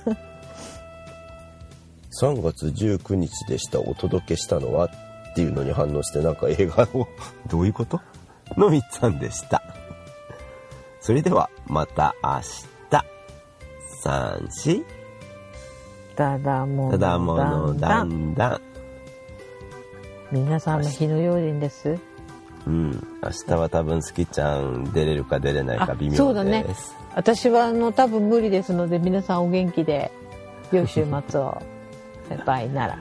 さんがつじゅうくにちでした。お届けしたのはっていうのに反応してなんか映画をどういうことのみっつんでした。それではまた明日。さん、しただものただものだんだん。 皆さんも火の用心です。 うん、明日は多分スキちゃん出れるか出れないか微妙です。 そうだね。私はあの多分無理ですので皆さんお元気で良い週末をバイなら。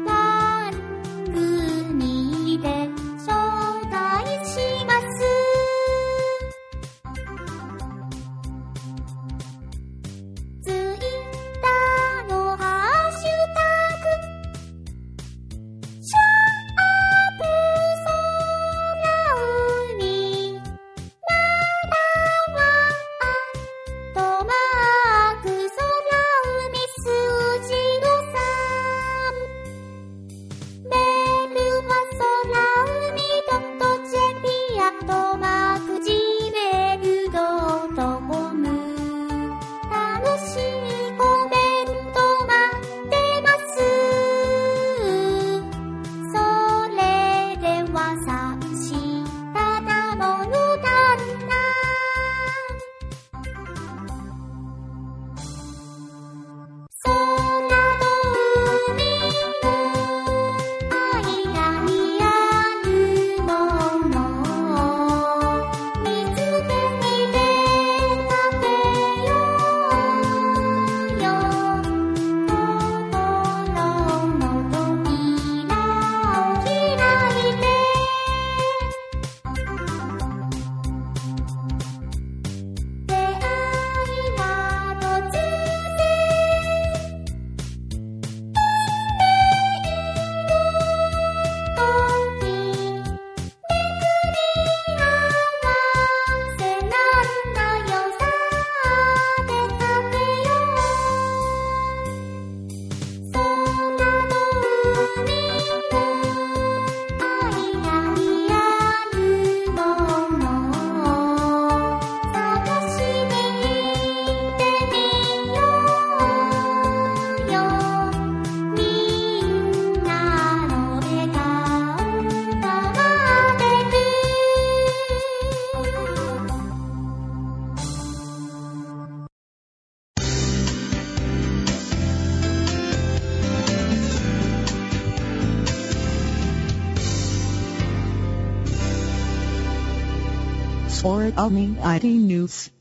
番組で紹介します。 or Omni アイティー News